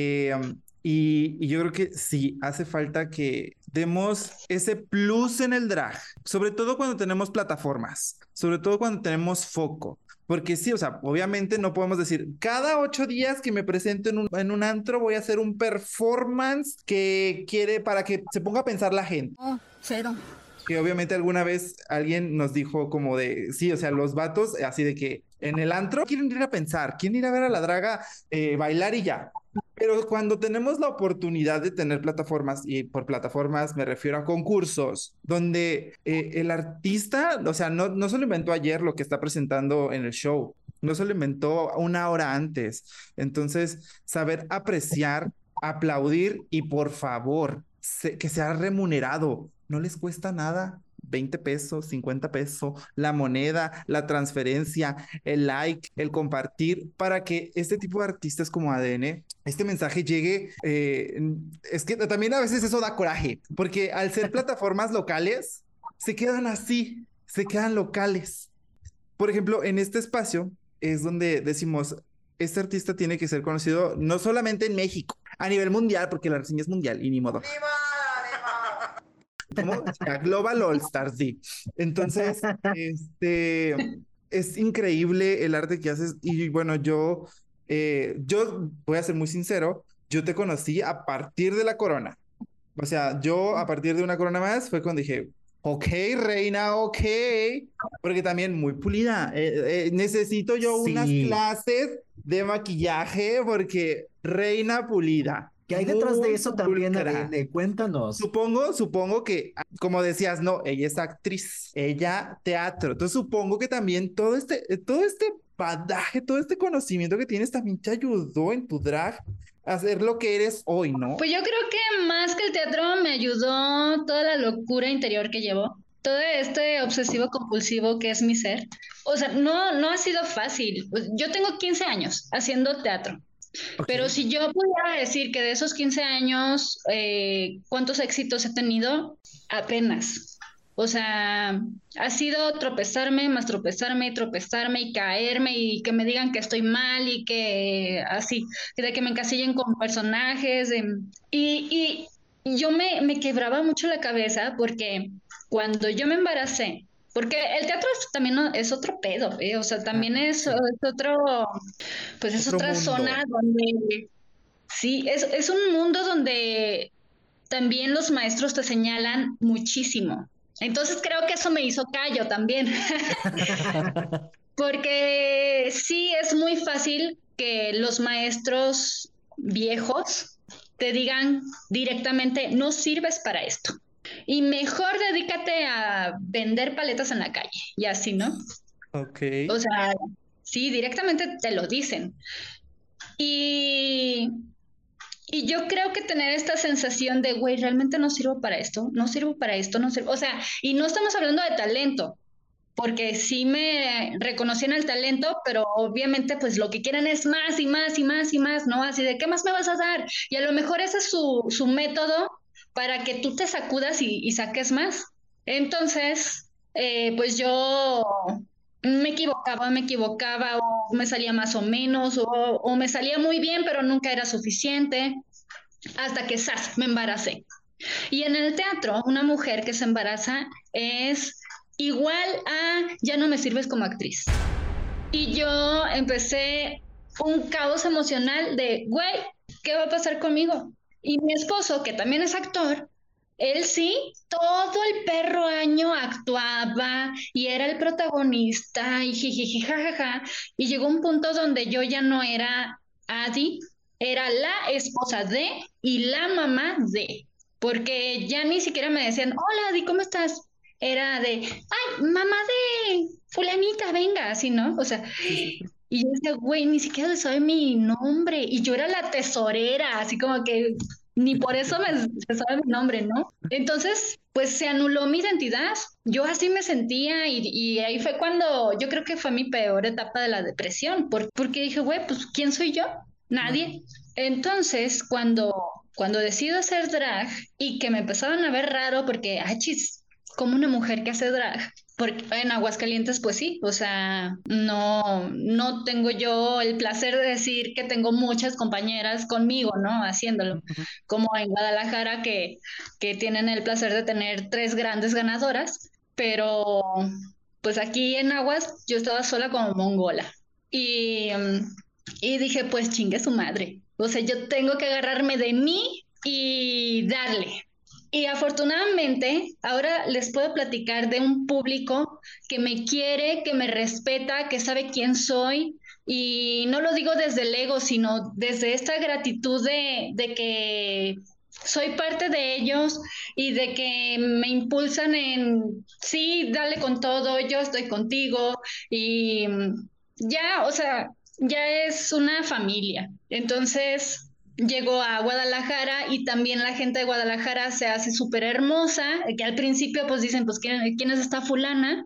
Y yo creo que sí, hace falta que demos ese plus en el drag, sobre todo cuando tenemos plataformas, sobre todo cuando tenemos foco. Porque sí, o sea, obviamente no podemos decir, cada 8 días que me presento en un antro voy a hacer un performance que quiere para que se ponga a pensar la gente.
Oh, cero.
Que obviamente alguna vez alguien nos dijo como de, sí, o sea, los vatos, así de que en el antro quieren ir a pensar, quieren ir a ver a la draga bailar y ya. Pero cuando tenemos la oportunidad de tener plataformas, y por plataformas me refiero a concursos, donde el artista, o sea, no se lo inventó ayer lo que está presentando en el show, no se lo inventó una hora antes. Entonces, saber apreciar, aplaudir y por favor, que sea remunerado, no les cuesta nada. 20 pesos, 50 pesos, la moneda, la transferencia, el like, el compartir, para que este tipo de artistas como ADN, este mensaje llegue. Es que también a veces eso da coraje, porque al ser plataformas locales, se quedan así, se quedan locales. Por ejemplo, en este espacio es donde decimos, este artista tiene que ser conocido no solamente en México, a nivel mundial, porque la reseña es mundial y ni modo. ¿Cómo? A Global All Stars, sí. Entonces, es increíble el arte que haces. Y bueno, yo voy a ser muy sincero, yo te conocí a partir de la corona. O sea, yo a partir de una corona más fue cuando dije, ok, reina, ok, porque también muy pulida. Necesito yo unas clases de maquillaje porque reina pulida.
¿Qué hay detrás de eso también,
pulcra.
Adele? Cuéntanos.
Supongo que, como decías, no, ella es actriz, ella teatro. Entonces supongo que también todo este badaje, todo este conocimiento que tienes también te ayudó en tu drag a ser lo que eres hoy, ¿no?
Pues yo creo que más que el teatro me ayudó toda la locura interior que llevo, todo este obsesivo compulsivo que es mi ser. O sea, no ha sido fácil. Yo tengo 15 años haciendo teatro.
Ok.
Pero si yo pudiera decir que de esos 15 años, ¿cuántos éxitos he tenido? Apenas. O sea, ha sido tropezarme, más tropezarme y tropezarme y caerme y que me digan que estoy mal y que así, de que me encasillen con personajes. Y yo me quebraba mucho la cabeza porque cuando yo me embaracé, porque el teatro también es otro pedo, ¿eh? O sea, también es otro, pues es
Otro
otra
mundo.
zona donde, sí, es un mundo donde también los maestros te señalan muchísimo. Entonces creo que eso me hizo callo también, porque sí es muy fácil que los maestros viejos te digan directamente, no sirves para esto. Y mejor dedícate a vender paletas en la calle y así, ¿no?
Ok.
O sea, sí, directamente te lo dicen. Y yo creo que tener esta sensación de, güey, realmente no sirvo para esto, no sirvo para esto, no sirvo. O sea, y no estamos hablando de talento, porque sí me reconocían el talento, pero obviamente pues lo que quieren es más y más y más y más, ¿no? Así de, ¿qué más me vas a dar? Y a lo mejor ese es su método para que tú te sacudas y saques más. Entonces, pues yo me equivocaba, o me salía más o menos, o me salía muy bien, pero nunca era suficiente, hasta que ¡zas! Me embaracé. Y en el teatro, una mujer que se embaraza es igual a ya no me sirves como actriz. Y yo empecé un caos emocional de, güey, ¿qué va a pasar conmigo? Y mi esposo, que también es actor, él sí, todo el perro año actuaba y era el protagonista y jijiji, jajaja. Y llegó un punto donde yo ya no era Adi, era la esposa de y la mamá de, porque ya ni siquiera me decían, hola Adi, ¿cómo estás? Era de, ay, mamá de fulanita, venga, así, ¿no? O sea, y yo decía, güey, ni siquiera se sabe mi nombre. Y yo era la tesorera, así como que ni por eso se sabe mi nombre, ¿no? Entonces, pues se anuló mi identidad. Yo así me sentía y ahí fue cuando yo creo que fue mi peor etapa de la depresión, porque dije, güey, pues ¿quién soy yo? Nadie. Entonces, cuando decido hacer drag y que me empezaron a ver raro porque, ay, chis, como una mujer que hace drag. Porque en Aguascalientes, pues sí, o sea, no tengo yo el placer de decir que tengo muchas compañeras conmigo, ¿no? Haciéndolo, como en Guadalajara que tienen el placer de tener 3 grandes ganadoras, pero pues aquí en Aguas yo estaba sola como mongola y, y dije, pues chingue su madre, o sea, yo tengo que agarrarme de mí y darle. Y afortunadamente, ahora les puedo platicar de un público que me quiere, que me respeta, que sabe quién soy. Y no lo digo desde el ego, sino desde esta gratitud de que soy parte de ellos y de que me impulsan en, sí, dale con todo, yo estoy contigo. Y ya, o sea, ya es una familia. Entonces llego a Guadalajara y también la gente de Guadalajara se hace súper hermosa, que al principio pues dicen, pues ¿quién es esta fulana?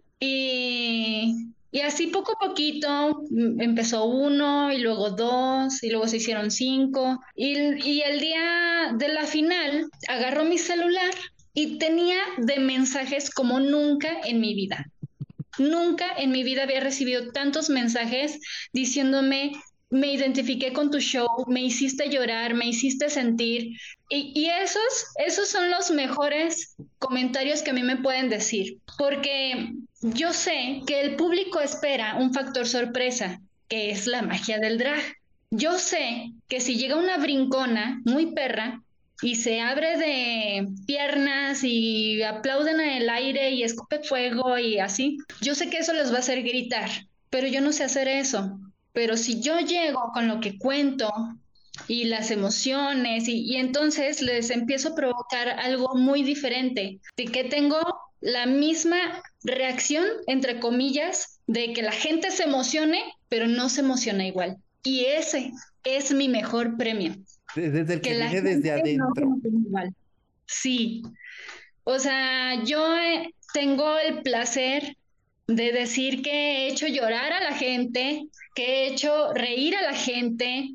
Y así poco a poquito empezó 1 y luego 2 y luego se hicieron 5 y el día de la final agarró mi celular y tenía de mensajes como nunca en mi vida. Nunca en mi vida había recibido tantos mensajes diciéndome, me identifiqué con tu show, me hiciste llorar, me hiciste sentir. Y esos son los mejores comentarios que a mí me pueden decir, porque yo sé que el público espera un factor sorpresa, que es la magia del drag. Yo sé que si llega una brincona muy perra, y se abre de piernas y aplauden en el aire y escupe fuego y así. Yo sé que eso les va a hacer gritar, pero yo no sé hacer eso. Pero si yo llego con lo que cuento y las emociones y entonces les empiezo a provocar algo muy diferente, de que tengo la misma reacción, entre comillas, de que la gente se emocione, pero no se emociona igual. Y ese es mi mejor premio.
Desde el que
la
viene desde
gente no se
adentro.
emociona igual. Sí, o sea, yo tengo el placer de decir que he hecho llorar a la gente, que he hecho reír a la gente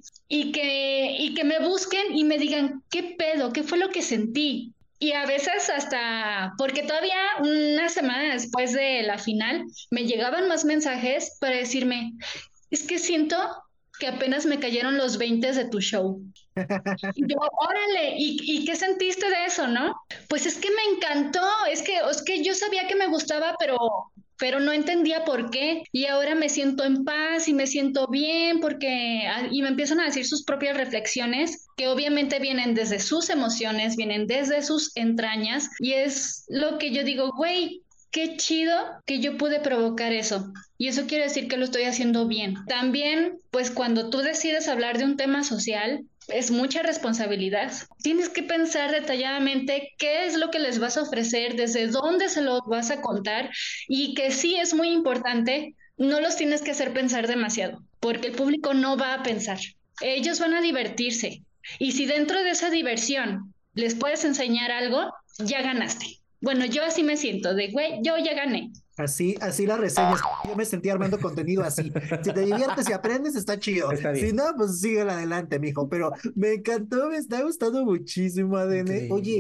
y que me busquen y me digan, ¿qué pedo? ¿Qué fue lo que sentí? Y a veces hasta, porque todavía una semana después de la final, me llegaban más mensajes para decirme, es que siento que apenas me cayeron los 20 de tu show. Y yo, órale, ¿y qué sentiste de eso, no? Pues es que me encantó, es que yo sabía que me gustaba, pero no entendía por qué. Y ahora me siento en paz y me siento bien porque, y me empiezan a decir sus propias reflexiones, que obviamente vienen desde sus emociones, vienen desde sus entrañas. Y es lo que yo digo, güey, qué chido que yo pude provocar eso. Y eso quiere decir que lo estoy haciendo bien. También, pues cuando tú decides hablar de un tema social, es mucha responsabilidad. Tienes que pensar detalladamente qué es lo que les vas a ofrecer, desde dónde se lo vas a contar y que sí es muy importante, no los tienes que hacer pensar demasiado, porque el público no va a pensar. Ellos van a divertirse. Y si dentro de esa diversión les puedes enseñar algo, ya ganaste. Bueno, yo así me siento, de güey, yo ya gané.
Así las reseñas. Yo me sentí armando contenido así. Si te diviertes y aprendes, está chido.
Está bien.
Si no, pues sigue adelante, mijo. Pero me encantó, me está gustando muchísimo, Adene.
Increíble.
Oye,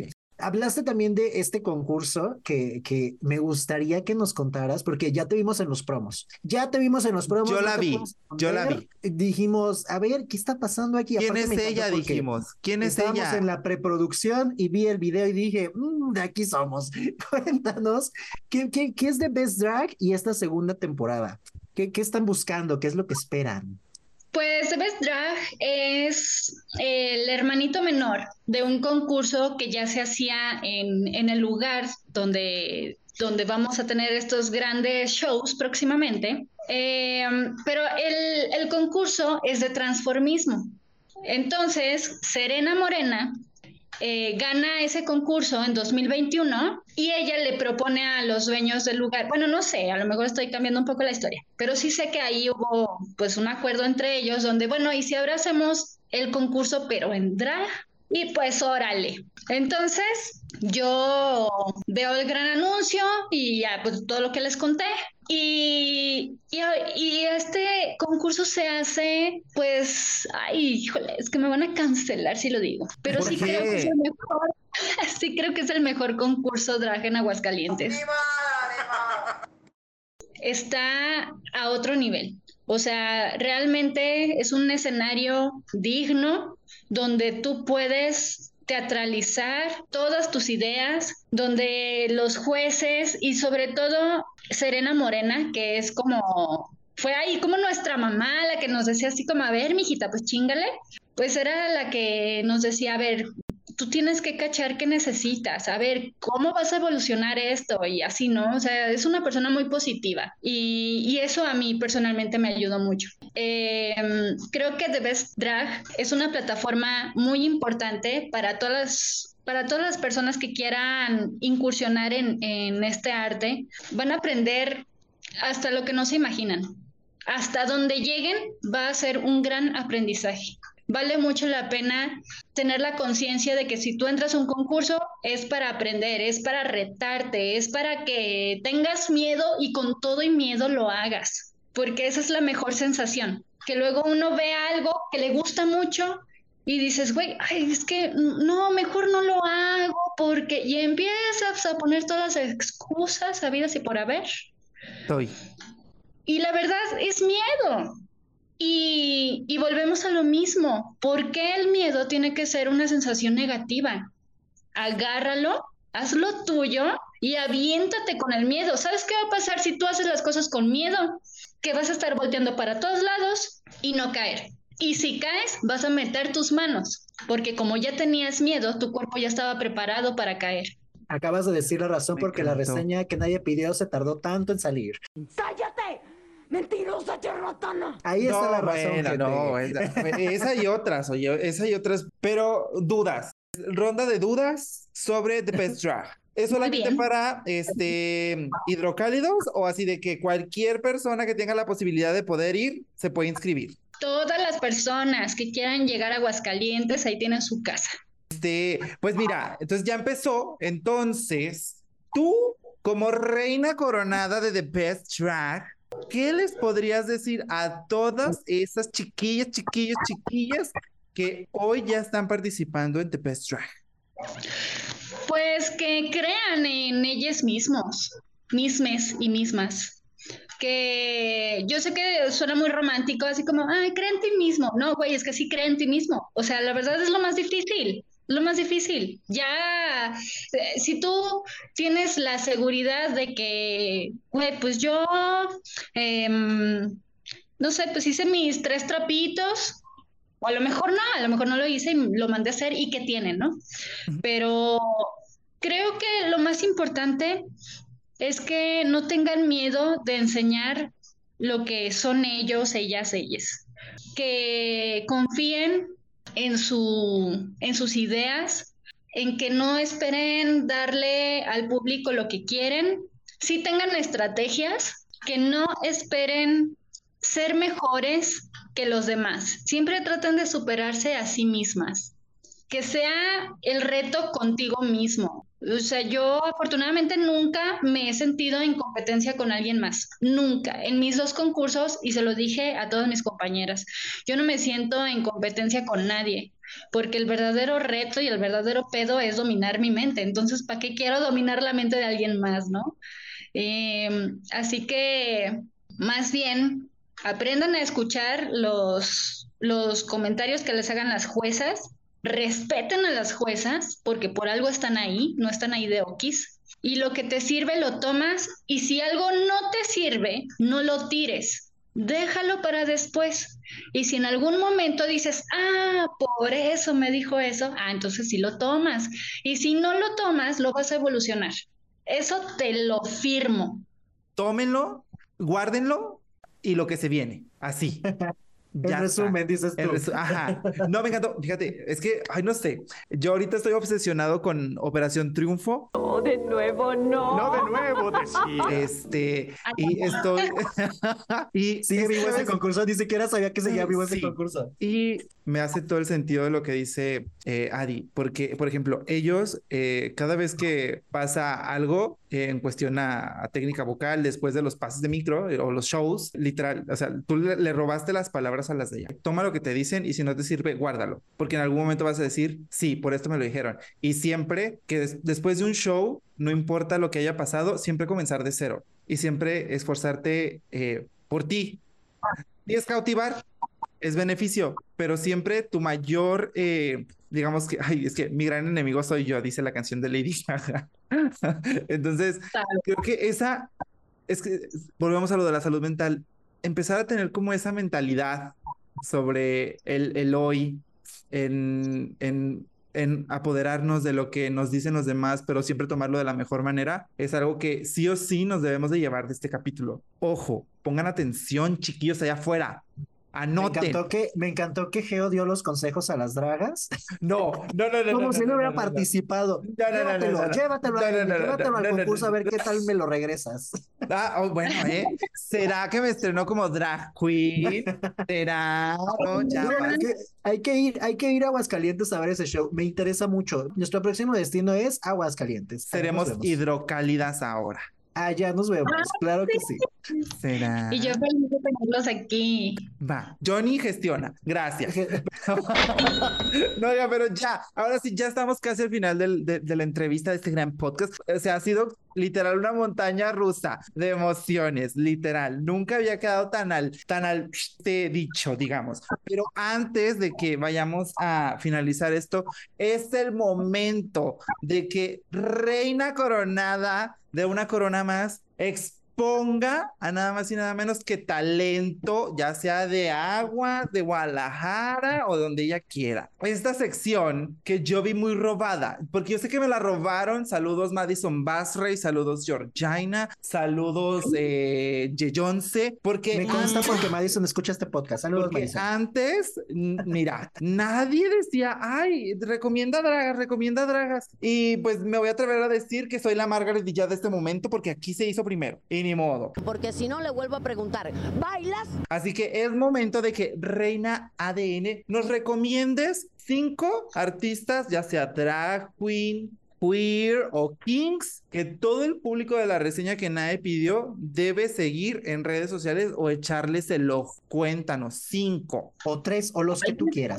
Hablaste también de este concurso que me gustaría que nos contaras, porque ya te vimos en los promos. Ya te vimos en los promos.
Yo
no
la
te
vi,
puedes
yo la
esconder.
vi.
Dijimos, a ver, ¿qué está pasando aquí?
¿Quién
Aparte
es
me encantó
ella?
porque
Dijimos. ¿Quién es
estábamos
ella?
en la preproducción y vi el video y dije, de aquí somos. Cuéntanos, ¿qué es The Best Drag y esta segunda temporada? ¿Qué están buscando? ¿Qué es lo que esperan?
Pues The Best Drag es el hermanito menor de un concurso que ya se hacía en el lugar donde vamos a tener estos grandes shows próximamente. Pero el concurso es de transformismo. Entonces, Serena Morena gana ese concurso en 2021 y ella le propone a los dueños del lugar, bueno, no sé, a lo mejor estoy cambiando un poco la historia, pero sí sé que ahí hubo pues un acuerdo entre ellos donde, bueno, ¿y si ahora hacemos el concurso pero en drag? Y pues órale. Entonces yo veo el gran anuncio y ya pues todo lo que les conté. Y este concurso se hace, pues, ay, híjole, es que me van a cancelar si lo digo, pero
¿Por
sí
qué?
creo que es el mejor, sí creo que es el mejor concurso drag en Aguascalientes. Está a otro nivel. O sea, realmente es un escenario digno donde tú puedes teatralizar todas tus ideas, donde los jueces y sobre todo Serena Morena, que es como, fue ahí como nuestra mamá, la que nos decía así como, a ver, mijita, pues chíngale, pues era la que nos decía, a ver, tú tienes que cachar qué necesitas, a ver, cómo vas a evolucionar esto y así, ¿no? O sea, es una persona muy positiva y eso a mí personalmente me ayudó mucho. Creo que The Best Drag es una plataforma muy importante para todas las personas que quieran incursionar en este arte. Van a aprender hasta lo que no se imaginan. Hasta donde lleguen va a ser un gran aprendizaje. Vale mucho la pena tener la conciencia de que si tú entras a un concurso es para aprender, es para retarte, es para que tengas miedo y con todo y miedo lo hagas, porque esa es la mejor sensación, que luego uno ve algo que le gusta mucho y dices, güey, ay, es que no, mejor no lo hago porque y empiezas a poner todas las excusas habidas y por haber.
Estoy.
Y la verdad es miedo. Y volvemos a lo mismo. ¿Por qué el miedo tiene que ser una sensación negativa? Agárralo, hazlo tuyo y aviéntate con el miedo. ¿Sabes qué va a pasar si tú haces las cosas con miedo? Que vas a estar volteando para todos lados y no caer. Y si caes, vas a meter tus manos, porque como ya tenías miedo, tu cuerpo ya estaba preparado para caer.
Acabas de decir la razón
Me
porque la
encantó.
reseña que nadie pidió se tardó tanto en salir.
¡Cállate! ¡Mentirosa charlatana!
Ahí está la razón,
bueno,
gente.
no, esa y otras, oye, esa y otras, pero dudas, ronda de dudas sobre The Best Drag. ¿Es
Muy
solamente
bien.
para hidrocálidos o así de que cualquier persona que tenga la posibilidad de poder ir se puede inscribir?
Todas las personas que quieran llegar a Aguascalientes, ahí tienen su casa.
Pues mira, entonces ya empezó, entonces tú como reina coronada de The Best Drag, ¿qué les podrías decir a todas esas chiquillas que hoy ya están participando en The Best Drag?
Pues que crean en ellos mismos, mismes y mismas. Que yo sé que suena muy romántico, así como, ay, cree en ti mismo. No, güey, es que sí cree en ti mismo. O sea, la verdad es lo más difícil. Lo más difícil. Ya, si tú tienes la seguridad de que, güey, pues yo, no sé, pues hice mis 3 trapitos, o a lo mejor no lo hice y lo mandé a hacer y qué tiene, ¿no? Pero creo que lo más importante es que no tengan miedo de enseñar lo que son ellos, ellas. Que confíen en sus ideas, en que no esperen darle al público lo que quieren. Sí tengan estrategias, que no esperen ser mejores que los demás. Siempre traten de superarse a sí mismas. Que sea el reto contigo mismo. O sea, yo afortunadamente nunca me he sentido en competencia con alguien más. Nunca. En mis 2 concursos, y se lo dije a todas mis compañeras, yo no me siento en competencia con nadie. porque el verdadero reto y el verdadero pedo es dominar mi mente. Entonces, ¿para qué quiero dominar la mente de alguien más, no? Así que, más bien, aprendan a escuchar los comentarios que les hagan las juezas, respeten a las juezas, porque por algo están ahí, no están ahí de okis. Y lo que te sirve lo tomas, y si algo no te sirve, no lo tires, déjalo para después. Y si en algún momento dices, por eso me dijo eso, entonces sí lo tomas. Y si no lo tomas, lo vas a evolucionar. Eso te lo firmo.
Tómenlo, guárdenlo y lo que se viene, así.
En resumen, dices tú.
Ajá. No, me encantó. Fíjate, es que, no sé. Yo ahorita estoy obsesionado con Operación Triunfo.
No, de nuevo, no.
No, de nuevo, decía.
Y estoy... y
sigue vivo ese concurso. Ni siquiera sabía que seguía vivo ese concurso.
Y me hace todo el sentido de lo que dice Adi. Porque, por ejemplo, ellos, cada vez que pasa algo en cuestión a técnica vocal, después de los pases de micro o los shows, literal, o sea, tú le robaste las palabras a las de ella. Toma lo que te dicen y si no te sirve, guárdalo. Porque en algún momento vas a decir, sí, por esto me lo dijeron. Y siempre que después de un show, no importa lo que haya pasado, siempre comenzar de cero. Y siempre esforzarte por ti. Y es cautivar, es beneficio, pero siempre tu mayor, digamos que, es que mi gran enemigo soy yo, dice la canción de Lady Gaga. Entonces, creo que es que volvemos a lo de la salud mental, empezar a tener como esa mentalidad sobre el hoy, en apoderarnos de lo que nos dicen los demás, pero siempre tomarlo de la mejor manera, es algo que sí o sí nos debemos de llevar de este capítulo. Ojo, pongan atención, chiquillos allá afuera. Anoten.
Me encantó que Geo dio los consejos a las dragas.
No.
Como si no hubiera participado. Llévatelo al concurso a ver qué tal me lo regresas.
Bueno, ¿será que me estrenó como drag queen? ¿Será? No, ya
hay que ir a Aguascalientes a ver ese show. Me interesa mucho. Nuestro próximo destino es Aguascalientes.
Seremos hidrocálidas ahora.
Ya nos vemos, claro que sí.
¿Será?
Y yo feliz de tenerlos aquí.
Va, Johnny gestiona, gracias. No, ya, pero ya, ahora sí, ya estamos casi al final de la entrevista de este gran podcast. O sea, ha sido literal una montaña rusa de emociones, literal. Nunca había quedado tan al dicho, digamos. Pero antes de que vayamos a finalizar esto, es el momento de que Reina Coronada de una corona más exponga a nada más y nada menos que talento, ya sea de Agua, de Guadalajara o de donde ella quiera. Esta sección que yo vi muy robada, porque yo sé que me la robaron. Saludos Madison Basrey, saludos Georgina, saludos Yeyonce, porque
me consta porque Madison escucha este podcast. Saludos,
porque
Madison.
Antes, mira, nadie decía, recomienda dragas. Y pues me voy a atrever a decir que soy la Margaret ya de este momento, porque aquí se hizo primero. Y ni modo.
Porque si no le vuelvo a preguntar, ¿bailas?
Así que es momento de que Reina ADN nos recomiendes 5 artistas, ya sea drag queen, queer o kings, que todo el público de la reseña que nadie pidió debe seguir en redes sociales o echarles el ojo. Cuéntanos, 5
o 3 o los que tú quieras.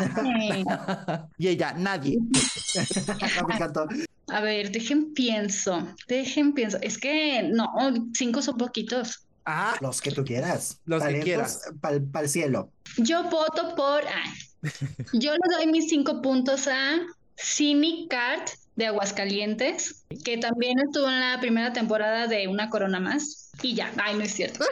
Y ella, nadie.
Me encantó.
A ver, dejen pienso. Es que no, 5 son poquitos.
Los que tú quieras.
Los que quieras.
Para el cielo.
Yo voto por... yo le doy mis 5 puntos a Simi Cart de Aguascalientes, que también estuvo en la primera temporada de Una Corona Más. Y ya, no es cierto.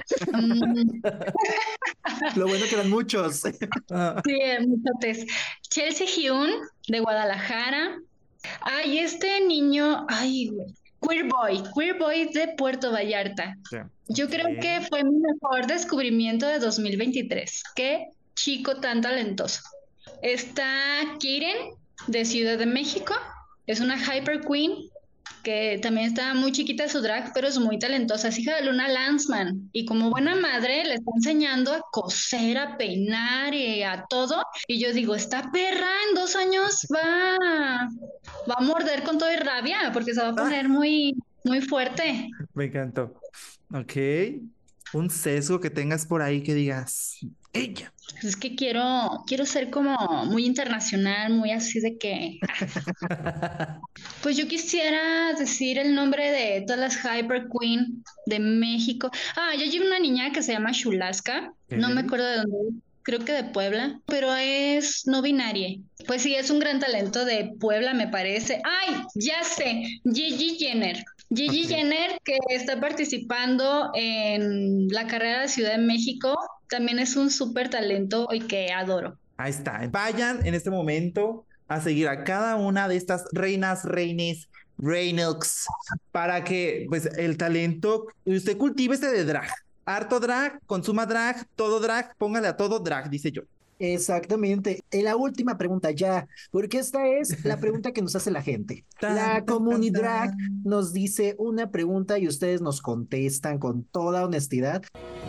Lo bueno que eran muchos.
Sí, muchos. Chelsea Hyun de Guadalajara. Este niño, Queer Boy de Puerto Vallarta. Sí. Yo creo que fue mi mejor descubrimiento de 2023. Qué chico tan talentoso. Está Kiren de Ciudad de México. Es una hyper queen que también está muy chiquita su drag, pero es muy talentosa. Es hija de Luna Lanzman. Y como buena madre le está enseñando a coser, a peinar y a todo. Y yo digo, esta perra en 2 años va a morder con todo y rabia, porque se va a poner muy, muy fuerte.
Me encantó. Ok. Un sesgo que tengas por ahí que digas, Ella.
Es que quiero ser como muy internacional, muy así de que... Pues yo quisiera decir el nombre de todas las Hyper Queen de México. Yo llevo una niña que se llama Shulaska, no me acuerdo de dónde, creo que de Puebla, pero es no binaria. Pues sí, es un gran talento de Puebla, me parece. ¡Ay! Ya sé, Gigi Jenner. Gigi Jenner, que está participando en la carrera de Ciudad de México, también es un súper talento y que adoro.
Ahí está. Vayan en este momento a seguir a cada una de estas reinas, Reinox, para que pues el talento, usted cultívese de drag. Harto drag, consuma drag, todo drag, póngale a todo drag, dice yo.
Exactamente. La última pregunta ya, porque esta es la pregunta que nos hace la gente. La comunidad nos dice una pregunta y ustedes nos contestan con toda honestidad.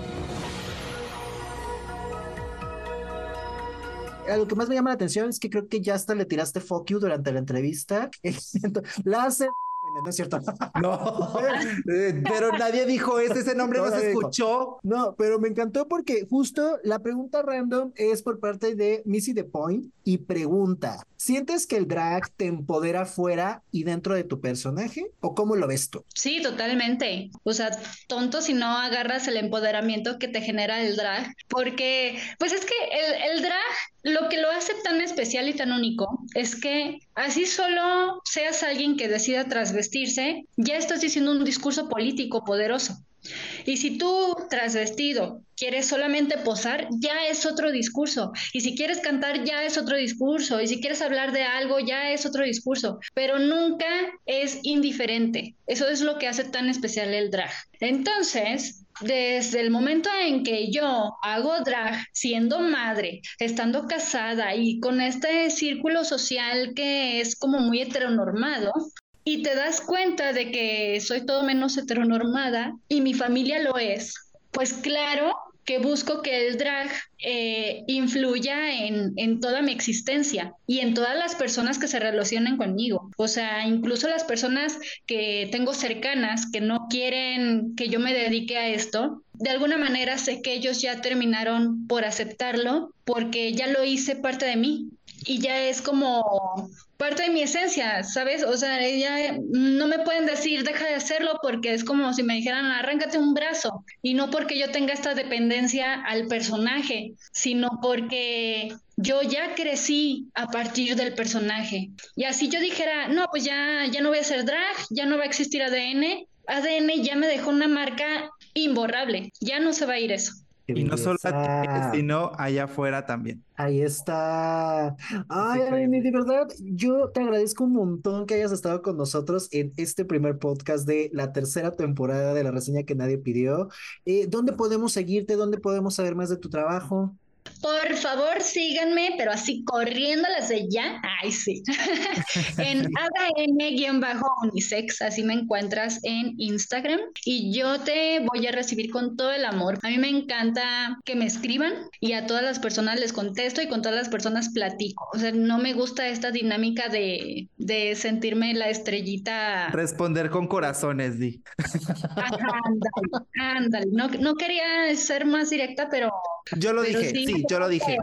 Lo que más me llama la atención es que creo que ya hasta le tiraste fuck you durante la entrevista. La hace... No es cierto.
No, pero nadie dijo ese nombre no se escuchó.
No, pero me encantó porque justo la pregunta random es por parte de Missy The Point y pregunta, ¿sientes que el drag te empodera fuera y dentro de tu personaje? ¿O cómo lo ves tú?
Sí, totalmente. O sea, tonto si no agarras el empoderamiento que te genera el drag, porque pues es que el drag lo que lo hace tan especial y tan único es que así solo seas alguien que decida trasvestirse, ya estás diciendo un discurso político poderoso. Y si tú, trasvestido, quieres solamente posar, ya es otro discurso. Y si quieres cantar, ya es otro discurso. Y si quieres hablar de algo, ya es otro discurso. Pero nunca es indiferente. Eso es lo que hace tan especial el drag. Entonces, desde el momento en que yo hago drag, siendo madre, estando casada y con este círculo social que es como muy heteronormado, y te das cuenta de que soy todo menos heteronormada y mi familia lo es, pues claro que busco que el drag influya en toda mi existencia y en todas las personas que se relacionen conmigo. O sea, incluso las personas que tengo cercanas que no quieren que yo me dedique a esto, de alguna manera sé que ellos ya terminaron por aceptarlo porque ya lo hice parte de mí. Y ya es como parte de mi esencia, ¿sabes? O sea, ya no me pueden decir deja de hacerlo porque es como si me dijeran arráncate un brazo. Y no porque yo tenga esta dependencia al personaje, sino porque yo ya crecí a partir del personaje. Y así yo dijera, no, pues ya no voy a hacer drag, ya no va a existir ADN. ADN ya me dejó una marca imborrable, ya no se va a ir eso.
Y no solo aquí, sino allá afuera también.
Ahí está. Ay, Areny, de verdad, yo te agradezco un montón que hayas estado con nosotros en este primer podcast de la tercera temporada de La Reseña que Nadie Pidió. ¿Dónde podemos seguirte? ¿Dónde podemos saber más de tu trabajo?
Por favor, síganme, pero así corriendo las de ya. Ay, sí. En ADN-unisex, así me encuentras en Instagram. Y yo te voy a recibir con todo el amor. A mí me encanta que me escriban y a todas las personas les contesto y con todas las personas platico. O sea, no me gusta esta dinámica de sentirme la estrellita.
Responder con corazones, Di.
Ajá, ándale. No quería ser más directa, pero...
Yo lo dije, sí, yo lo dije.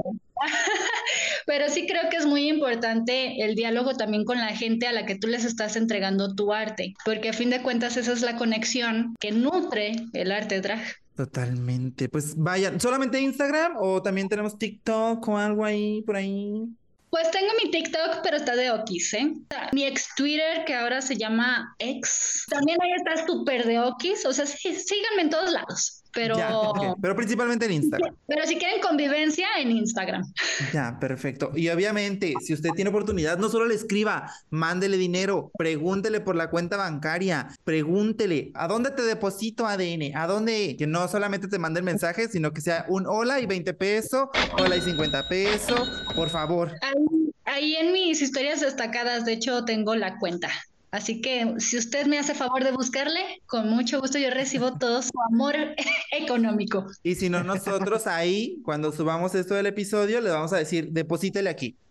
Pero sí creo que es muy importante el diálogo también con la gente a la que tú les estás entregando tu arte, porque a fin de cuentas esa es la conexión que nutre el arte drag.
Totalmente. Pues vayan, ¿solamente Instagram o también tenemos TikTok o algo ahí por ahí?
Pues tengo mi TikTok, pero está de okis, ¿eh? Mi ex Twitter, que ahora se llama X, también ahí está súper de okis, o sea, sí, síganme en todos lados. Pero...
Ya, okay. Pero principalmente en Instagram.
Pero si quieren convivencia, en Instagram.
Ya, perfecto. Y obviamente, si usted tiene oportunidad, no solo le escriba, mándele dinero, pregúntele por la cuenta bancaria, pregúntele, ¿a dónde te deposito ADN? ¿A dónde? Que no solamente te mande el mensaje, sino que sea un hola y 20 pesos, hola y 50 pesos, por favor.
Ahí en mis historias destacadas, de hecho, tengo la cuenta. Así que si usted me hace favor de buscarle, con mucho gusto yo recibo todo su amor económico.
Y si no, nosotros ahí, cuando subamos esto del episodio, le vamos a decir, deposítele aquí.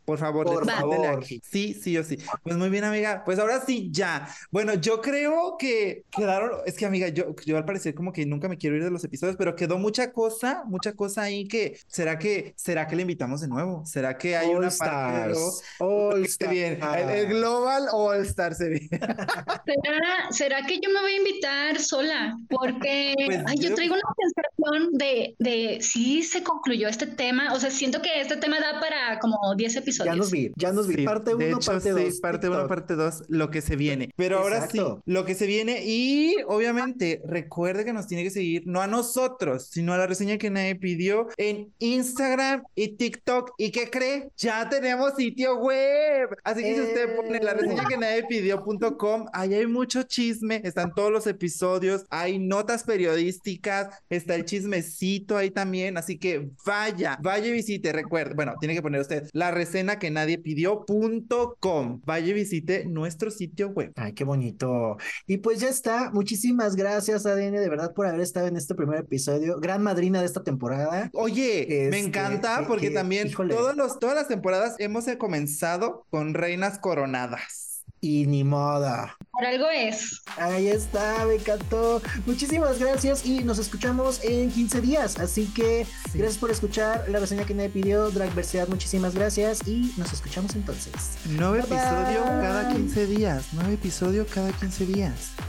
Por favor,
Por
defiéndele
favor.
aquí. Sí, sí o sí. Pues muy bien, amiga. Pues ahora sí, ya. Bueno, yo creo que quedaron, es que amiga, yo al parecer como que nunca me quiero ir de los episodios, pero quedó mucha cosa ahí que, ¿será que le invitamos de nuevo? ¿Será que hay
All
una parte de
Stars. All
Stars? Bien,
Stars.
el Global All Stars se viene.
¿Será que yo me voy a invitar sola? Porque
Pues
yo traigo una sensación de sí se concluyó este tema. O sea, siento que este tema da para como 10 episodios.
Ya nos vi.
Sí,
Parte 1,
de hecho,
parte 2.
sí, parte 1, parte 2, lo que se viene. Pero ahora sí,
Exacto.
lo que se viene. Y obviamente, recuerde que nos tiene que seguir, no a nosotros, sino a la reseña que nadie pidió en Instagram y TikTok. ¿Y qué cree? Ya tenemos sitio web. Así que si usted pone la reseña que nadie pidió.com, ahí hay mucho chisme, están todos los episodios, hay notas periodísticas, está el chismecito ahí también. Así que vaya y visite. Recuerde, bueno, tiene que poner usted la reseña que nadie pidió.com. Vaya y visite nuestro sitio web.
Ay, qué bonito. Y pues ya está. Muchísimas gracias, ADN, de verdad, por haber estado en este primer episodio. Gran madrina de esta temporada.
Oye, me encanta porque también
híjole.
todas las temporadas hemos comenzado con reinas coronadas.
Y ni moda.
Por algo es.
Ahí está, me encantó. Muchísimas gracias y nos escuchamos en 15 días. Así que gracias por escuchar la reseña que nadie pidió. Dragversidad, muchísimas gracias y nos escuchamos entonces.
Nuevo
Bye,
episodio
bye.
cada 15 días. Nuevo episodio cada 15 días.